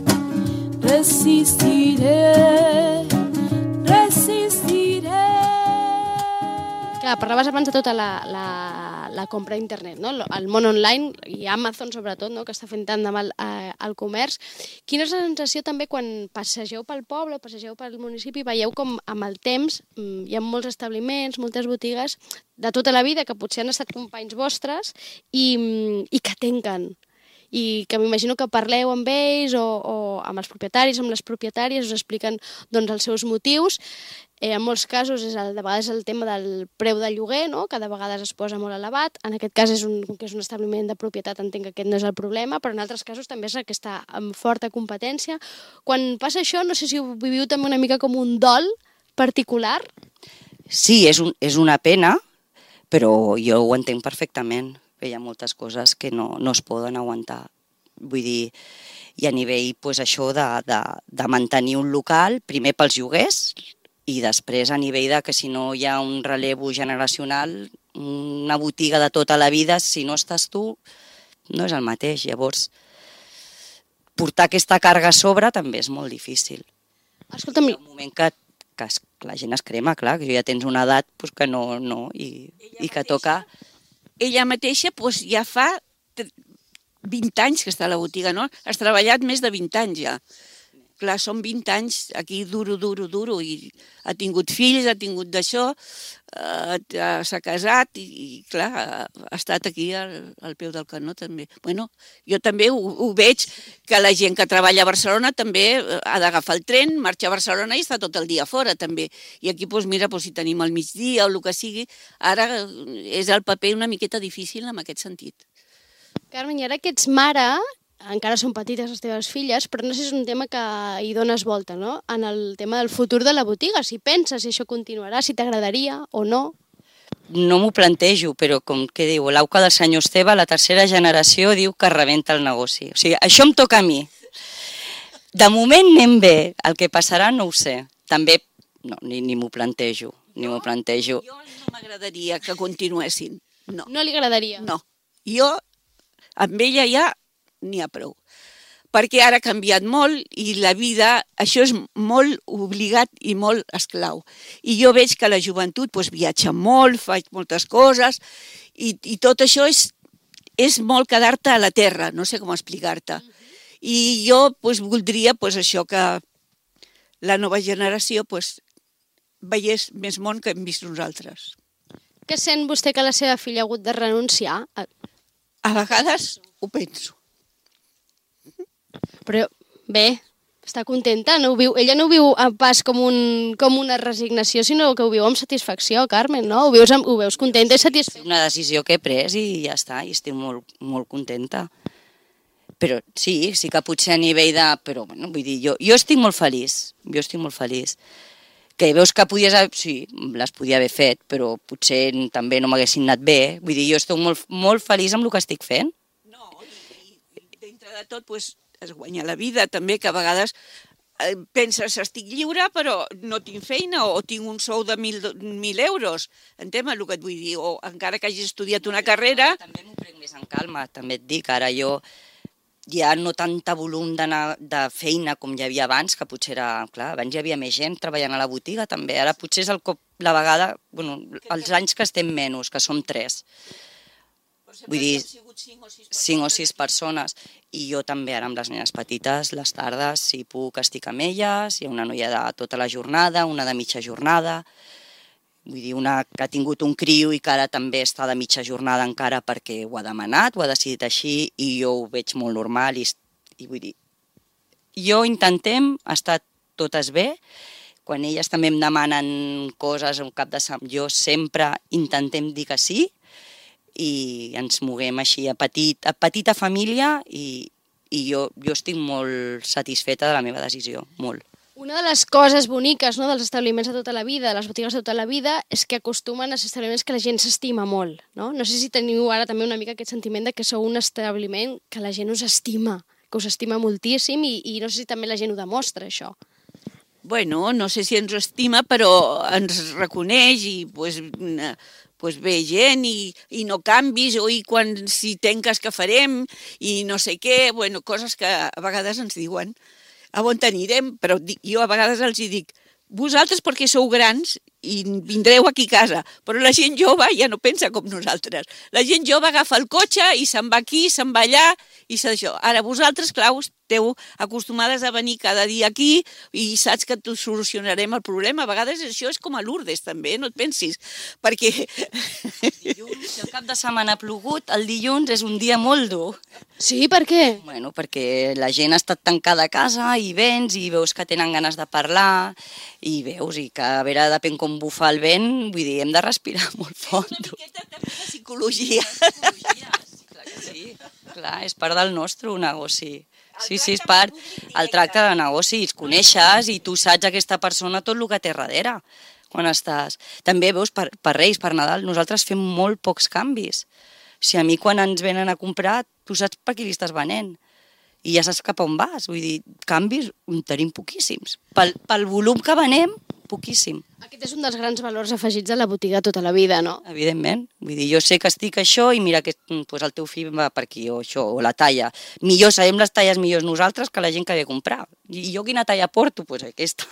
resistiré, resistiré. Clar, parlaves abans de tota la, la, la compra d'internet, no? El món online i Amazon sobretot, no? Que està fent tant de mal eh, al comerç. Quina és la sensació també quan passegeu pel poble o passegeu pel municipi, veieu com amb el temps hi ha molts establiments, moltes botigues de tota la vida que potser han estat companys vostres i, i que tanquen? I que m'imagino que parleu amb ells o, o amb els propietaris, amb les propietàries, us expliquen doncs, els seus motius. Eh, en molts casos és el, de vegades el tema del preu del lloguer, no? Que de vegades es posa molt elevat. En aquest cas, és un, que és un establiment de propietat, entenc que aquest no és el problema, però en altres casos també és el que està amb forta competència. Quan passa això, no sé si ho viviu també una mica com un dol particular. Sí, és, un, és una pena, però jo ho entenc perfectament. Hi ha moltes coses que no, no es poden aguantar. Vull dir, i a nivell pues, això de, de, de mantenir un local, primer pels lloguers, i després a nivell de que si no hi ha un relevo generacional, una botiga de tota la vida, si no estàs tu, no és el mateix. Llavors, portar aquesta càrrega a sobre també és molt difícil. Escolta'm, Hi ha un moment que, que es, la gent es crema, clar, que ja tens una edat pues, que no, no i, i que toca... Ella mateixa doncs, ja fa vint anys que està a la botiga, no? Has treballat més de vint anys ja. clar, són vint anys, aquí duro, duro, duro, i ha tingut fills, ha tingut d'això, eh, s'ha casat i, i, clar, ha estat aquí al, al peu del canó també. Bueno, jo també ho, ho veig, que la gent que treballa a Barcelona també ha d'agafar el tren, marxa a Barcelona i està tot el dia fora també. I aquí, doncs, mira, doncs, si tenim al migdia o el que sigui, ara és el paper una miqueta difícil en aquest sentit. Carmen, i ara que ets mare, encara són petites les teves filles, però no sé si és un tema que hi dones volta, no? En el tema del futur de la botiga, si penses si això continuarà, si t'agradaria o no. No m'ho plantejo, però com que diu l'auca del senyor Esteve, la tercera generació diu que rebenta el negoci. O sigui, això em toca a mi. De moment anem bé, el que passarà no ho sé. També no, ni, ni m'ho plantejo, ni m'ho plantejo. Jo no m'agradaria que continuessin, no. No li agradaria? No. Jo, amb ella ja n'hi ha prou. Perquè ara ha canviat molt i la vida, això és molt obligat i molt esclau. I jo veig que la joventut doncs, viatja molt, fa moltes coses i, i tot això és, és molt quedar-te a la terra, no sé com explicar-te. I jo doncs, voldria doncs, això que la nova generació doncs, veiés més món que hem vist nosaltres. Què sent vostè que la seva filla ha hagut de renunciar? A vegades ho penso. Però bé, està contenta, no ho viu, ella no ho viu pas com, un, com una resignació, sinó que ho viu amb satisfacció, Carmen, no? Ho veus, ho veus contenta i satisfeta. És una decisió que he pres i ja està, i estic molt, molt contenta. Però sí, sí que potser a nivell de... Però, bueno, vull dir, jo, jo estic molt feliç, jo estic molt feliç. Que veus que podies... Sí, les podia haver fet, però potser també no m'haguessin anat bé. Vull dir, jo estic molt, molt feliç amb el que estic fent. No, i, i dintre de tot, doncs, es guanya la vida també, que a vegades eh, penses estic lliure però no tinc feina o tinc un sou de mil, mil euros, entens el que et vull dir? O encara que hagis estudiat una carrera... També m'ho prenc més en calma, també et dic, ara jo ja no tanta volum de feina com hi havia abans, que potser era, clar, abans hi havia més gent treballant a la botiga també, ara potser és el cop, la vegada, bueno, els anys que estem menys, que som tres. Vull dir, cinc o sis persones. I jo també ara amb les nenes petites, les tardes, si puc, estic amb elles. Hi ha una noia de tota la jornada, una de mitja jornada. Vull dir, una que ha tingut un criu i que ara també està de mitja jornada encara perquè ho ha demanat, ho ha decidit així i jo ho veig molt normal. I, i vull dir, jo intentem estar totes bé. Quan elles també em demanen coses un cap de setmana, jo sempre intentem dir que sí, i ens moguem així a, petit, a petita família i, i jo, jo estic molt satisfeta de la meva decisió, molt. Una de les coses boniques, no, dels establiments de tota la vida, de les botigues de tota la vida, és que acostumen a ser establiments que la gent s'estima molt. No? No sé si teniu ara també una mica aquest sentiment de que sou un establiment que la gent us estima, que us estima moltíssim i, i no sé si també la gent ho demostra, això. Bueno, no sé si ens ho estima, però ens reconeix i pues, pues ve gent i, i no canvis, o i quan si tanques que farem i no sé què, bueno, coses que a vegades ens diuen a on anirem, però jo a vegades els hi dic, vosaltres perquè sou grans i vindreu aquí a casa, però la gent jove ja no pensa com nosaltres. La gent jove agafa el cotxe i se'n va aquí, se'n va allà i això. Ara vosaltres, clar, esteu acostumades a venir cada dia aquí i saps que tu solucionarem el problema. A vegades això és com a Lourdes també, no et pensis, perquè... Dilluns, si el cap de setmana ha plogut, el dilluns és un dia molt dur. Sí, per què? Bueno, perquè la gent ha estat tancada a casa i vens i veus que tenen ganes de parlar i veus i que a veure depèn com bufa el vent, vull dir, hem de respirar molt fort. És una miqueta també de psicologia. Psicologia, sí, clar que sí. Clar, és part del nostre negoci. Sí, sí, és part. El tracte de negoci, els coneixes i tu saps aquesta persona tot el que té darrere quan estàs. També veus, per, per Reis, per Nadal, nosaltres fem molt pocs canvis. O sigui, a mi quan ens venen a comprar, tu saps per qui li estàs venent i ja saps cap on vas. Vull dir, canvis en tenim poquíssims. Pel, pel volum que venem, poquíssim. Aquest és un dels grans valors afegits a la botiga tota la vida, no? Evidentment. Vull dir, jo sé que estic això i mira que pues, el teu fill va per aquí o això, o la talla. Millor sabem les talles millors nosaltres que la gent que ve a comprar. I jo quina talla porto? Doncs pues aquesta.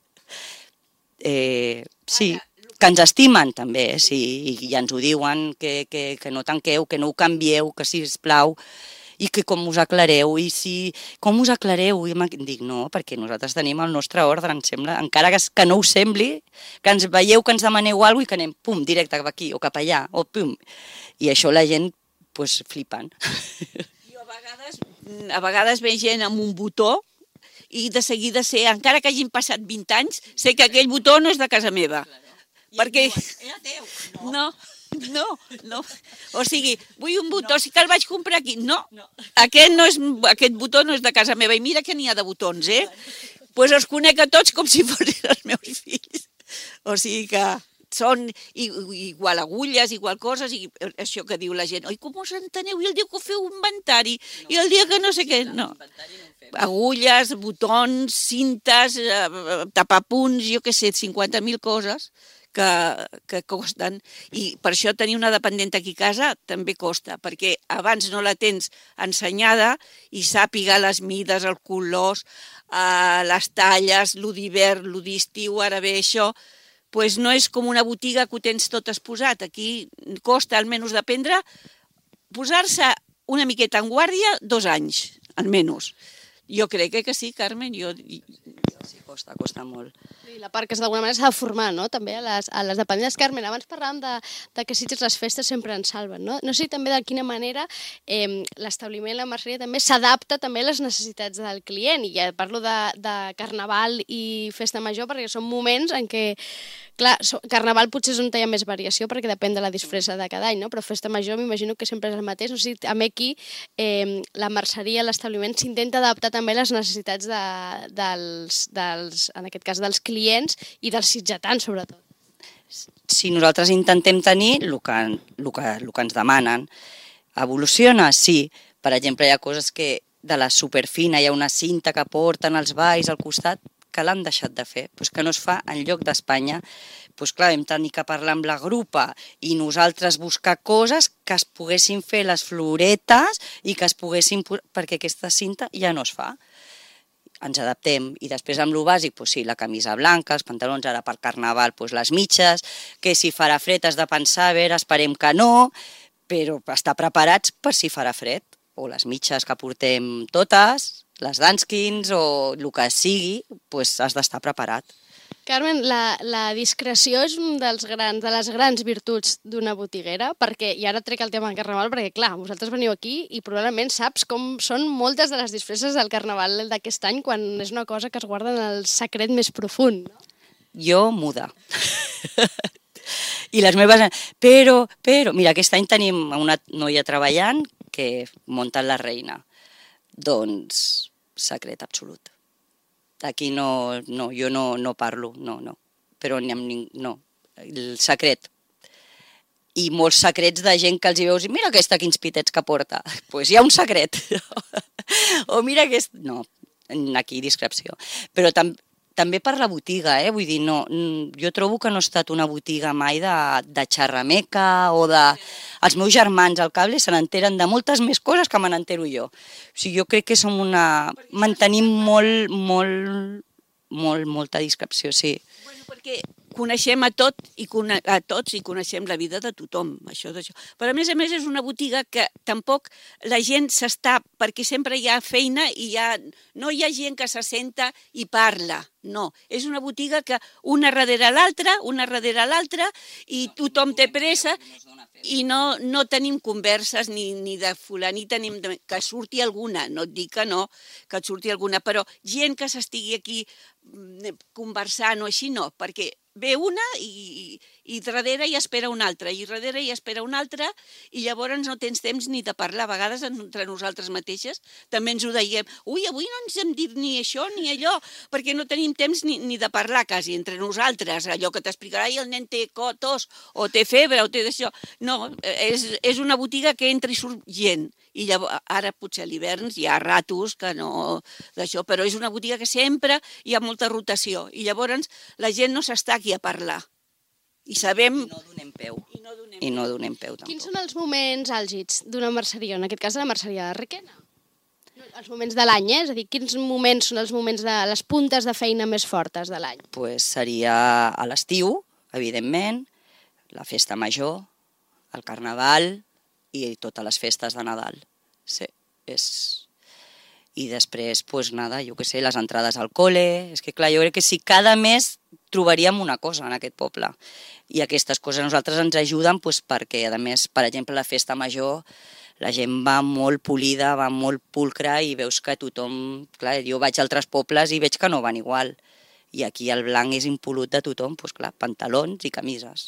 Eh, sí, que ens estimen també, eh? Sí, i ja ens ho diuen, que, que, que no tanqueu, que no ho canvieu, que sisplau. i que com us aclareu, i si, com us aclareu, i em dic, no, perquè nosaltres tenim el nostre ordre, em sembla, encara que, que no us sembli, que ens veieu, que ens demaneu alguna cosa i que anem, pum, directe cap aquí, o cap allà, o pum, i això la gent, pues, flipant. Jo a vegades, a vegades ve gent amb un botó, i de seguida sé, encara que hagin passat vint anys, sé que aquell botó no és de casa meva. Perquè... No, no, no. O sigui, vull un botó, sí que el vaig comprar aquí. No, aquest, no és, aquest botó no és de casa meva. I mira que n'hi ha de botons, eh? Doncs pues els conec a tots com si fossin els meus fills. O sigui que són igual agulles, igual coses, i això que diu la gent, oi, com us enteneu? I el dia que feu un inventari, i el dia que no sé què, no. Agulles, botons, cintes, eh, tapapunts, jo què sé, cinquanta mil coses que, que costen. I per això tenir una dependent aquí a casa també costa, perquè abans no la tens ensenyada i sàpiga les mides, els colors, eh, les talles, lo d'hivern, lo d'estiu, ara ve això, pues no és com una botiga que ho tens tot exposat. Aquí costa almenys d'aprendre, posar-se una miqueta en guàrdia dos anys, almenys. Jo crec que sí, Carmen, jo... Sí, costa, costa molt. I la part que d'alguna manera s'ha de formar, no?, també a les, a les dependents. Carmen, abans parlàvem de, de que Sitges les festes sempre ens salven, no? No sé també de quina manera eh, l'establiment, la merceria, també s'adapta també a les necessitats del client. I ja parlo de, de Carnaval i Festa Major, perquè són moments en què, clar, so, Carnaval potser és on hi ha més variació, perquè depèn de la disfressa de cada any, no? Però Festa Major m'imagino que sempre és el mateix. No sé si també aquí eh, la merceria, l'establiment, s'intenta adaptar també a les necessitats de, dels, dels, en aquest cas, dels clients i dels sitgetans, sobretot. Si nosaltres intentem tenir el que, el que, el que ens demanen, evoluciona? Sí. Per exemple, hi ha coses que de la superfina, hi ha una cinta que porten els balls al costat, que l'han deixat de fer, doncs que no es fa en lloc d'Espanya. Doncs clar, hem tenir que parlar amb la grupa i nosaltres buscar coses que es poguessin fer les floretes i que es poguessin... perquè aquesta cinta ja no es fa. Ens adaptem, i després amb lo bàsic, doncs sí, la camisa blanca, els pantalons, ara per Carnaval, doncs les mitges, que si farà fred has de pensar, a veure, esperem que no, però estar preparats per si farà fred, o les mitges que portem totes, les Danskins o el que sigui, doncs has d'estar preparat. Carmen, la, la discreció és un dels grans, de les grans virtuts d'una botiguera, perquè, i ara trec el tema del Carnaval, perquè clar, vosaltres veniu aquí i probablement saps com són moltes de les disfresses del Carnaval d'aquest any, quan és una cosa que es guarda en el secret més profund, no? Jo muda. I les meves... Però, però... Mira, aquest any tenim una noia treballant que munta la reina. Doncs, secret absolut. Aquí no, no, jo no, no parlo, no, no. Però ni amb ning... no. El secret. I molts secrets de gent que els hi veus i mira aquesta quins pitets que porta. Doncs pues hi ha un secret. O mira aquest... No, aquí discreció. Però també també per la botiga, eh? Vull dir, no, jo trobo que no ha estat una botiga mai de, de xerrameca o de... Els meus germans al cable se n'enteren de moltes més coses que me n'entero jo. O sigui, jo crec que som una... mantenim molt, molt, molt, molta discreció, sí. Bueno, perquè coneixem a tot i cone a tots i coneixem la vida de tothom, això d'això. Però a més a més és una botiga que tampoc la gent s'està, perquè sempre hi ha feina i hi ha, no hi ha gent que se senta i parla, no. És una botiga que una darrere l'altra, una darrere l'altra i tothom té pressa i no, no tenim converses ni, ni de fulanita, ni de, que surti alguna, no et dic que no, que et surti alguna, però gent que s'estigui aquí conversant o així no, perquè ve una i, i darrere hi espera una altra, i darrere hi espera una altra, i llavors no tens temps ni de parlar. A vegades entre nosaltres mateixes també ens ho dèiem, ui, avui no ens hem dit ni això ni allò, perquè no tenim temps ni, ni de parlar quasi entre nosaltres, allò que t'explicarà, i el nen té tos, o té febre, o té d'això. No, és, és una botiga que entra i surt gent, i llavors, ara potser a l'hivern hi ha ratos que no d'això, però és una botiga que sempre hi ha molta rotació, i llavors la gent no s'està aquí a parlar. I sabem... I no donem peu. I no donem, I no donem peu, tampoc. Quins són els moments àlgids d'una merceria, en aquest cas de la merceria de Requena? Els moments de l'any, eh? És a dir, quins moments són els moments de les puntes de feina més fortes de l'any? Pues seria a l'estiu, evidentment, la festa major, el Carnaval i totes les festes de Nadal. Sí. És... I després, pues nada, jo què sé, les entrades al col·le... És que clar, jo crec que si cada mes trobaríem una cosa en aquest poble. I aquestes coses a nosaltres ens ajuden pues, perquè, a més, per exemple, la festa major, la gent va molt polida, va molt pulcra i veus que tothom... Clar, jo vaig a altres pobles i veig que no van igual. I aquí el blanc és impolut de tothom, pues, clar, pantalons i camises.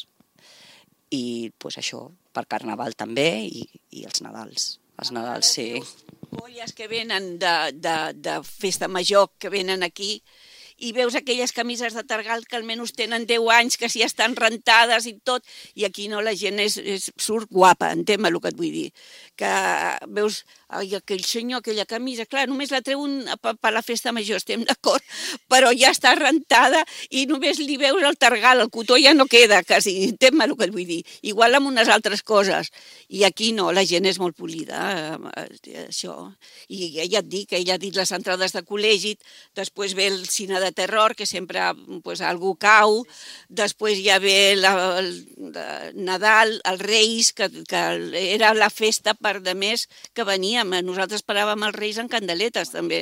I pues, això, per Carnaval també i, i els Nadals. Els Nadals, sí. Colles que venen de, de, de festa major, que venen aquí, i veus aquelles camises de Targal que almenys tenen deu anys, que sí estan rentades i tot, i aquí no, la gent és, és, surt guapa, entén el que et vull dir. Que veus, ai, aquell senyor, aquella camisa, clar, només la treu un, per, per la festa major, estem d'acord, però ja està rentada i només li veus el Targal, el cotó ja no queda, quasi, entén el que et vull dir. Igual amb unes altres coses. I aquí no, la gent és molt polida, eh, això. I ja et dic, ella ha dit les entrades de col·legi, després ve el cine de de terror, que sempre pues, algú cau, després ja ve la, el, el Nadal, els Reis, que, que era la festa per de més que veníem. Nosaltres paràvem els Reis en candeletes, també.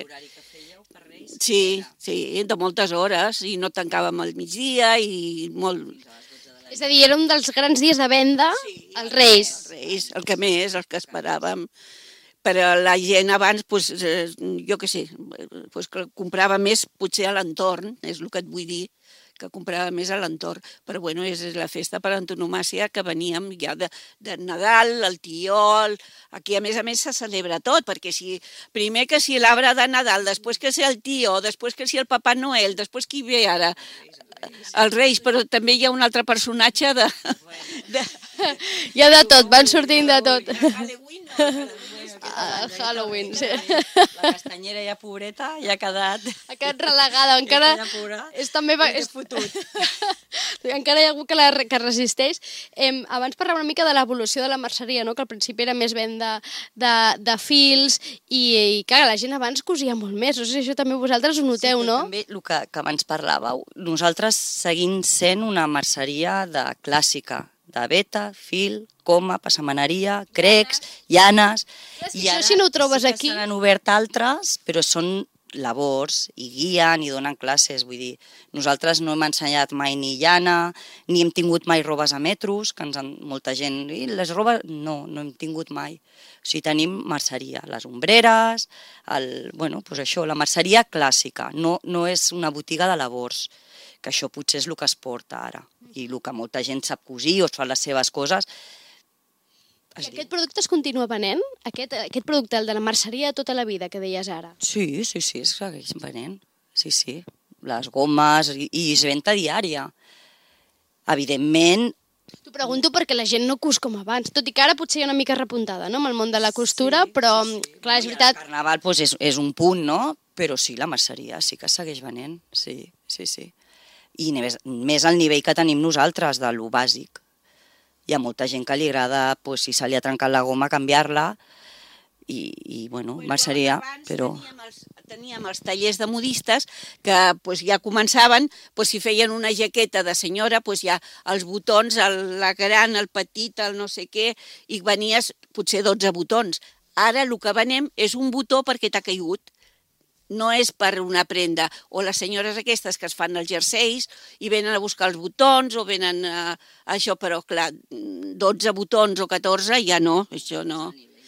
Sí, sí, de moltes hores, i no tancàvem al migdia, i molt... És a dir, era un dels grans dies de venda, sí, els Reis. Els Reis, el que més, el que esperàvem. Però la gent abans, pues, eh, jo què sé, pues, que comprava més potser a l'entorn, és el que et vull dir, que comprava més a l'entorn. Però bueno, és la festa per antonomàsia que veníem ja de, de Nadal, el Tiol... Aquí a més a més se celebra tot, perquè si primer que si l'arbre de Nadal, després que si el Tió, després que si el Papa Noel, després qui ve ara? Els Reis, però també hi ha un altre personatge de... de... Hi ha de tot, van sortint de tot. Halloween, no, Uh, Halloween, sí. La castanyera ja pobreta ja ha quedat... Ha quedat relegada, encara... Ja pobra, és també... És... fotut. Encara hi ha algú que, la, que resisteix. Eh, abans parlava una mica de l'evolució de la merceria, no? Que al principi era més venda de, de fils i, i clar, la gent abans cosia molt més. No sé si això també vosaltres ho noteu, sí, no? També el que, que abans parlàveu, nosaltres seguim sent una merceria de clàssica, de veta, fil, coma, passamaneria, crecs, llanes... I això si no ho trobes sí aquí... Se n'han obert altres, però són labors i guien i donen classes. Vull dir, nosaltres no hem ensenyat mai ni llana, ni hem tingut mai robes a metros, que ens han, molta gent... I les robes, no, no hem tingut mai. O sigui, tenim merceria, les ombreres, el, bueno, doncs això, la merceria clàssica, no, no és una botiga de labors, que això potser és el que es porta ara. I el que molta gent sap cosir o es fa les seves coses. I aquest producte es continua venent? Aquest, aquest producte, el de la merceria tota la vida, que deies ara? Sí, sí, sí, es segueix venent. Sí, sí. Les gomes, i, i és venda diària. Evidentment... T'ho pregunto perquè la gent no cus com abans, tot i que ara potser hi ha una mica repuntada, no?, amb el món de la costura, sí, però, sí, sí. Clar, és veritat... El Carnaval doncs, és, és un punt, no? Però sí, la merceria sí que segueix venent, sí, sí, sí. I més, més al nivell que tenim nosaltres, de lo bàsic. Hi ha molta gent que li agrada, pues, si se li ha trencat la goma, canviar-la, i, i bueno, bueno, merceria, però... Teníem els, teníem els tallers de modistes que pues, ja començaven, pues, si feien una jaqueta de senyora, pues, ja els botons, el, la gran, el petit, el no sé què, i venies potser dotze botons. Ara el que venem és un botó perquè t'ha caigut. No és per una prenda, o les senyores aquestes que es fan els jerseis i venen a buscar els botons o venen a, a això, però clar, dotze botons o catorze ja no, això no.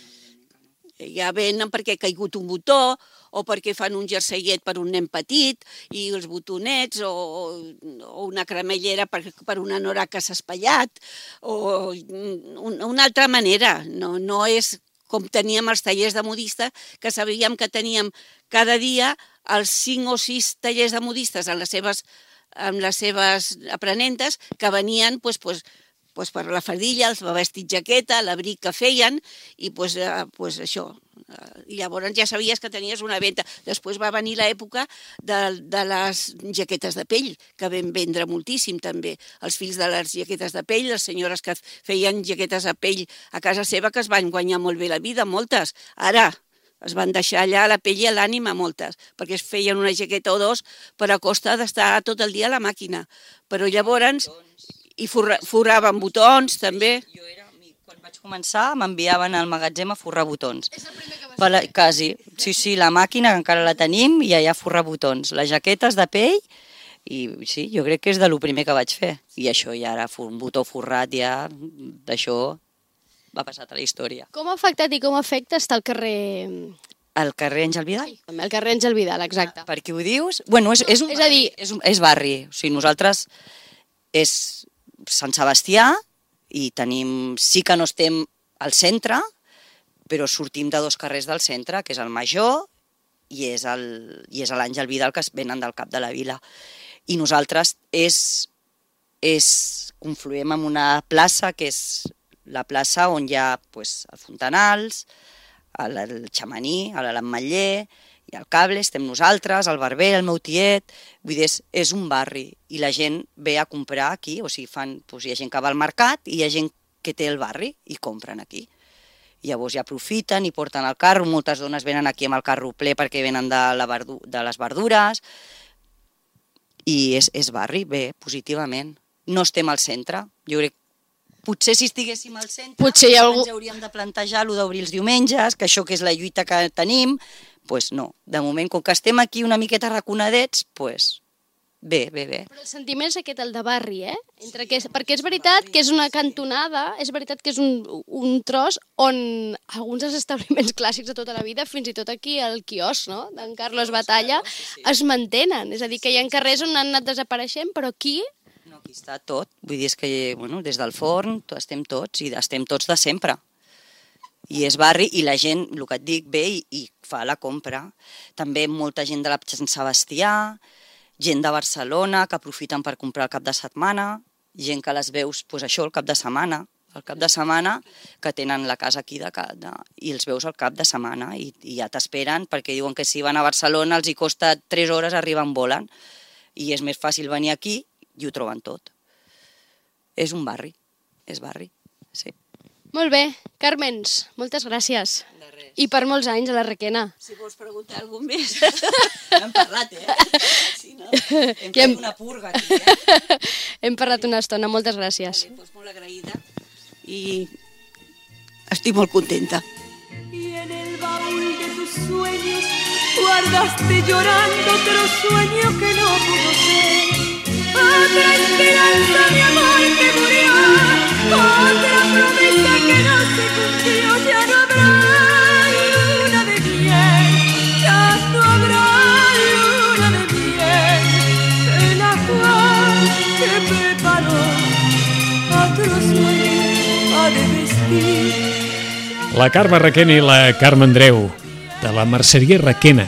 Ja venen perquè ha caigut un botó o perquè fan un jerseiet per un nen petit i els botonets o, o una cremellera per, per una nora que s'ha espatllat o un, una altra manera, no, no és com teníem els tallers de modista, que sabíem que teníem cada dia els cinc o sis tallers de modistes amb les seves, amb les seves aprenentes que venien pues, pues, pues per la fardilla, el vestit jaqueta, l'abric que feien, i pues, eh, pues això. I llavors ja sabies que tenies una venda. Després va venir l'època de, de les jaquetes de pell, que vam vendre moltíssim també. Els fills de les jaquetes de pell, les senyores que feien jaquetes de pell a casa seva, que es van guanyar molt bé la vida, moltes. Ara es van deixar allà la pell i l'ànima, moltes, perquè es feien una jaqueta o dos per a costa d'estar tot el dia a la màquina. Però llavors... I forra, forraven botons, també. Jo era, quan vaig començar m'enviaven al magatzem a forrar botons. És el primer que vas Per la, quasi. Sí, sí, la màquina encara la tenim i allà forrar botons. Les jaquetes de pell i sí, jo crec que és de lo primer que vaig fer. I això ja ara, un botó forrat ja, d'això va passar a la història. Com ha afectat i com afecta estar al carrer... Al carrer Àngel Vidal? Sí, al carrer Àngel Vidal, exacte. Per què ho dius? Bueno, és, és un És a dir- barri, és, un, és barri. O sigui, nosaltres és Sant Sebastià i tenim... Sí que no estem al centre, però sortim de dos carrers del centre, que és el Major i és el, i és l'Àngel Vidal, que es venen del cap de la vila. I nosaltres és, és confluem en una plaça, que és la plaça on hi ha pues, els Fontanals, el, el Xamaní, l'Ametller, i el Cable, estem nosaltres, el Barber, el meu tiet, vull dir, és, és un barri i la gent ve a comprar aquí, o sigui, fan, doncs hi ha gent que va al mercat i hi ha gent que té el barri i compren aquí. I llavors ja aprofiten i porten el carro, moltes dones venen aquí amb el carro ple perquè venen de, la verdu de les verdures i és, és barri, bé, positivament. No estem al centre, jo crec potser si estiguéssim al centre Potser hi ha algú... ens hauríem de plantejar allò d'obrir els diumenges, que això que és la lluita que tenim, doncs pues no. De moment, com que estem aquí una miqueta raconadets, doncs pues, bé, bé, bé. Però el sentiment és aquest, el de barri, eh? Entre que, perquè és veritat que és una cantonada, és veritat que és un, un tros on alguns dels establiments clàssics de tota la vida, fins i tot aquí al quiosc, no?, d'en Carlos Batalla, es mantenen. És a dir, que hi ha carrers on han anat desapareixent, però aquí... No, aquí està tot. Vull dir, és que bueno, des del forn estem tots i estem tots de sempre. I és barri i la gent, el que et dic, ve i, i fa la compra. També molta gent de la Sant Sebastià, gent de Barcelona que aprofiten per comprar el cap de setmana, gent que les veus, doncs això, el cap de setmana, el cap de setmana que tenen la casa aquí de, de, i els veus el cap de setmana i, i ja t'esperen perquè diuen que si van a Barcelona els hi costa tres hores arribar en volen i és més fàcil venir aquí i ho troben tot. És un barri, és barri, sí. Molt bé, Carmens, moltes gràcies. De res. I per molts anys a la Requena. Si vols preguntar alguna més. No hem parlat, eh? Sí, no? Hem Que hem- fet una purga aquí, eh? Hem parlat una estona, moltes gràcies. Vale, pues molt agraïda i estic molt contenta. Y en el baúl de tus sueños guardaste llorando otro sueño que no pudo ser. Otra esperanza de amor que murió, otra promesa que no se cumplió. Ya no habrá luna de miel, ya no habrá luna de miel. El agua que preparó otro sueño ha de vestir. La Carme Requena i la Carme Andreu, de la merceria Requena.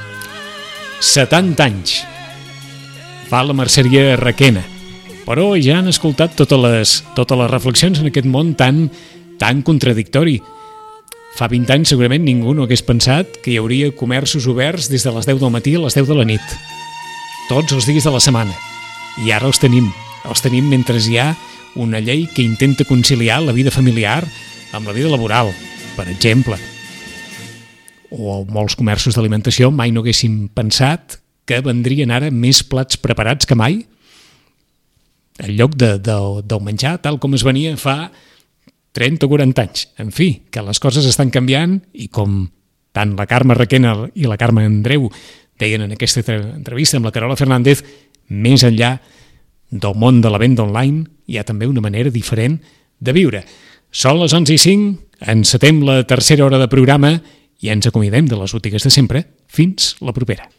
setanta anys fa la merceria Requena, però ja han escoltat totes les, totes les reflexions en aquest món tan, tan contradictori. Fa vint anys segurament ningú no hagués pensat que hi hauria comerços oberts des de les deu del matí a les deu de la nit, tots els dies de la setmana. I ara els tenim, els tenim mentre hi ha una llei que intenta conciliar la vida familiar amb la vida laboral, per exemple. O molts comerços d'alimentació mai no haguessin pensat que vendrien ara més plats preparats que mai en lloc de, de, del menjar tal com es venia fa trenta o quaranta anys. En fi, que les coses estan canviant i com tant la Carme Requena i la Carme Andreu deien en aquesta entrevista amb la Carola Fernández, més enllà del món de la venda online hi ha també una manera diferent de viure. Són les onze i cinc, encetem la tercera hora de programa i ens acomidem de les botigues de sempre. Fins la propera.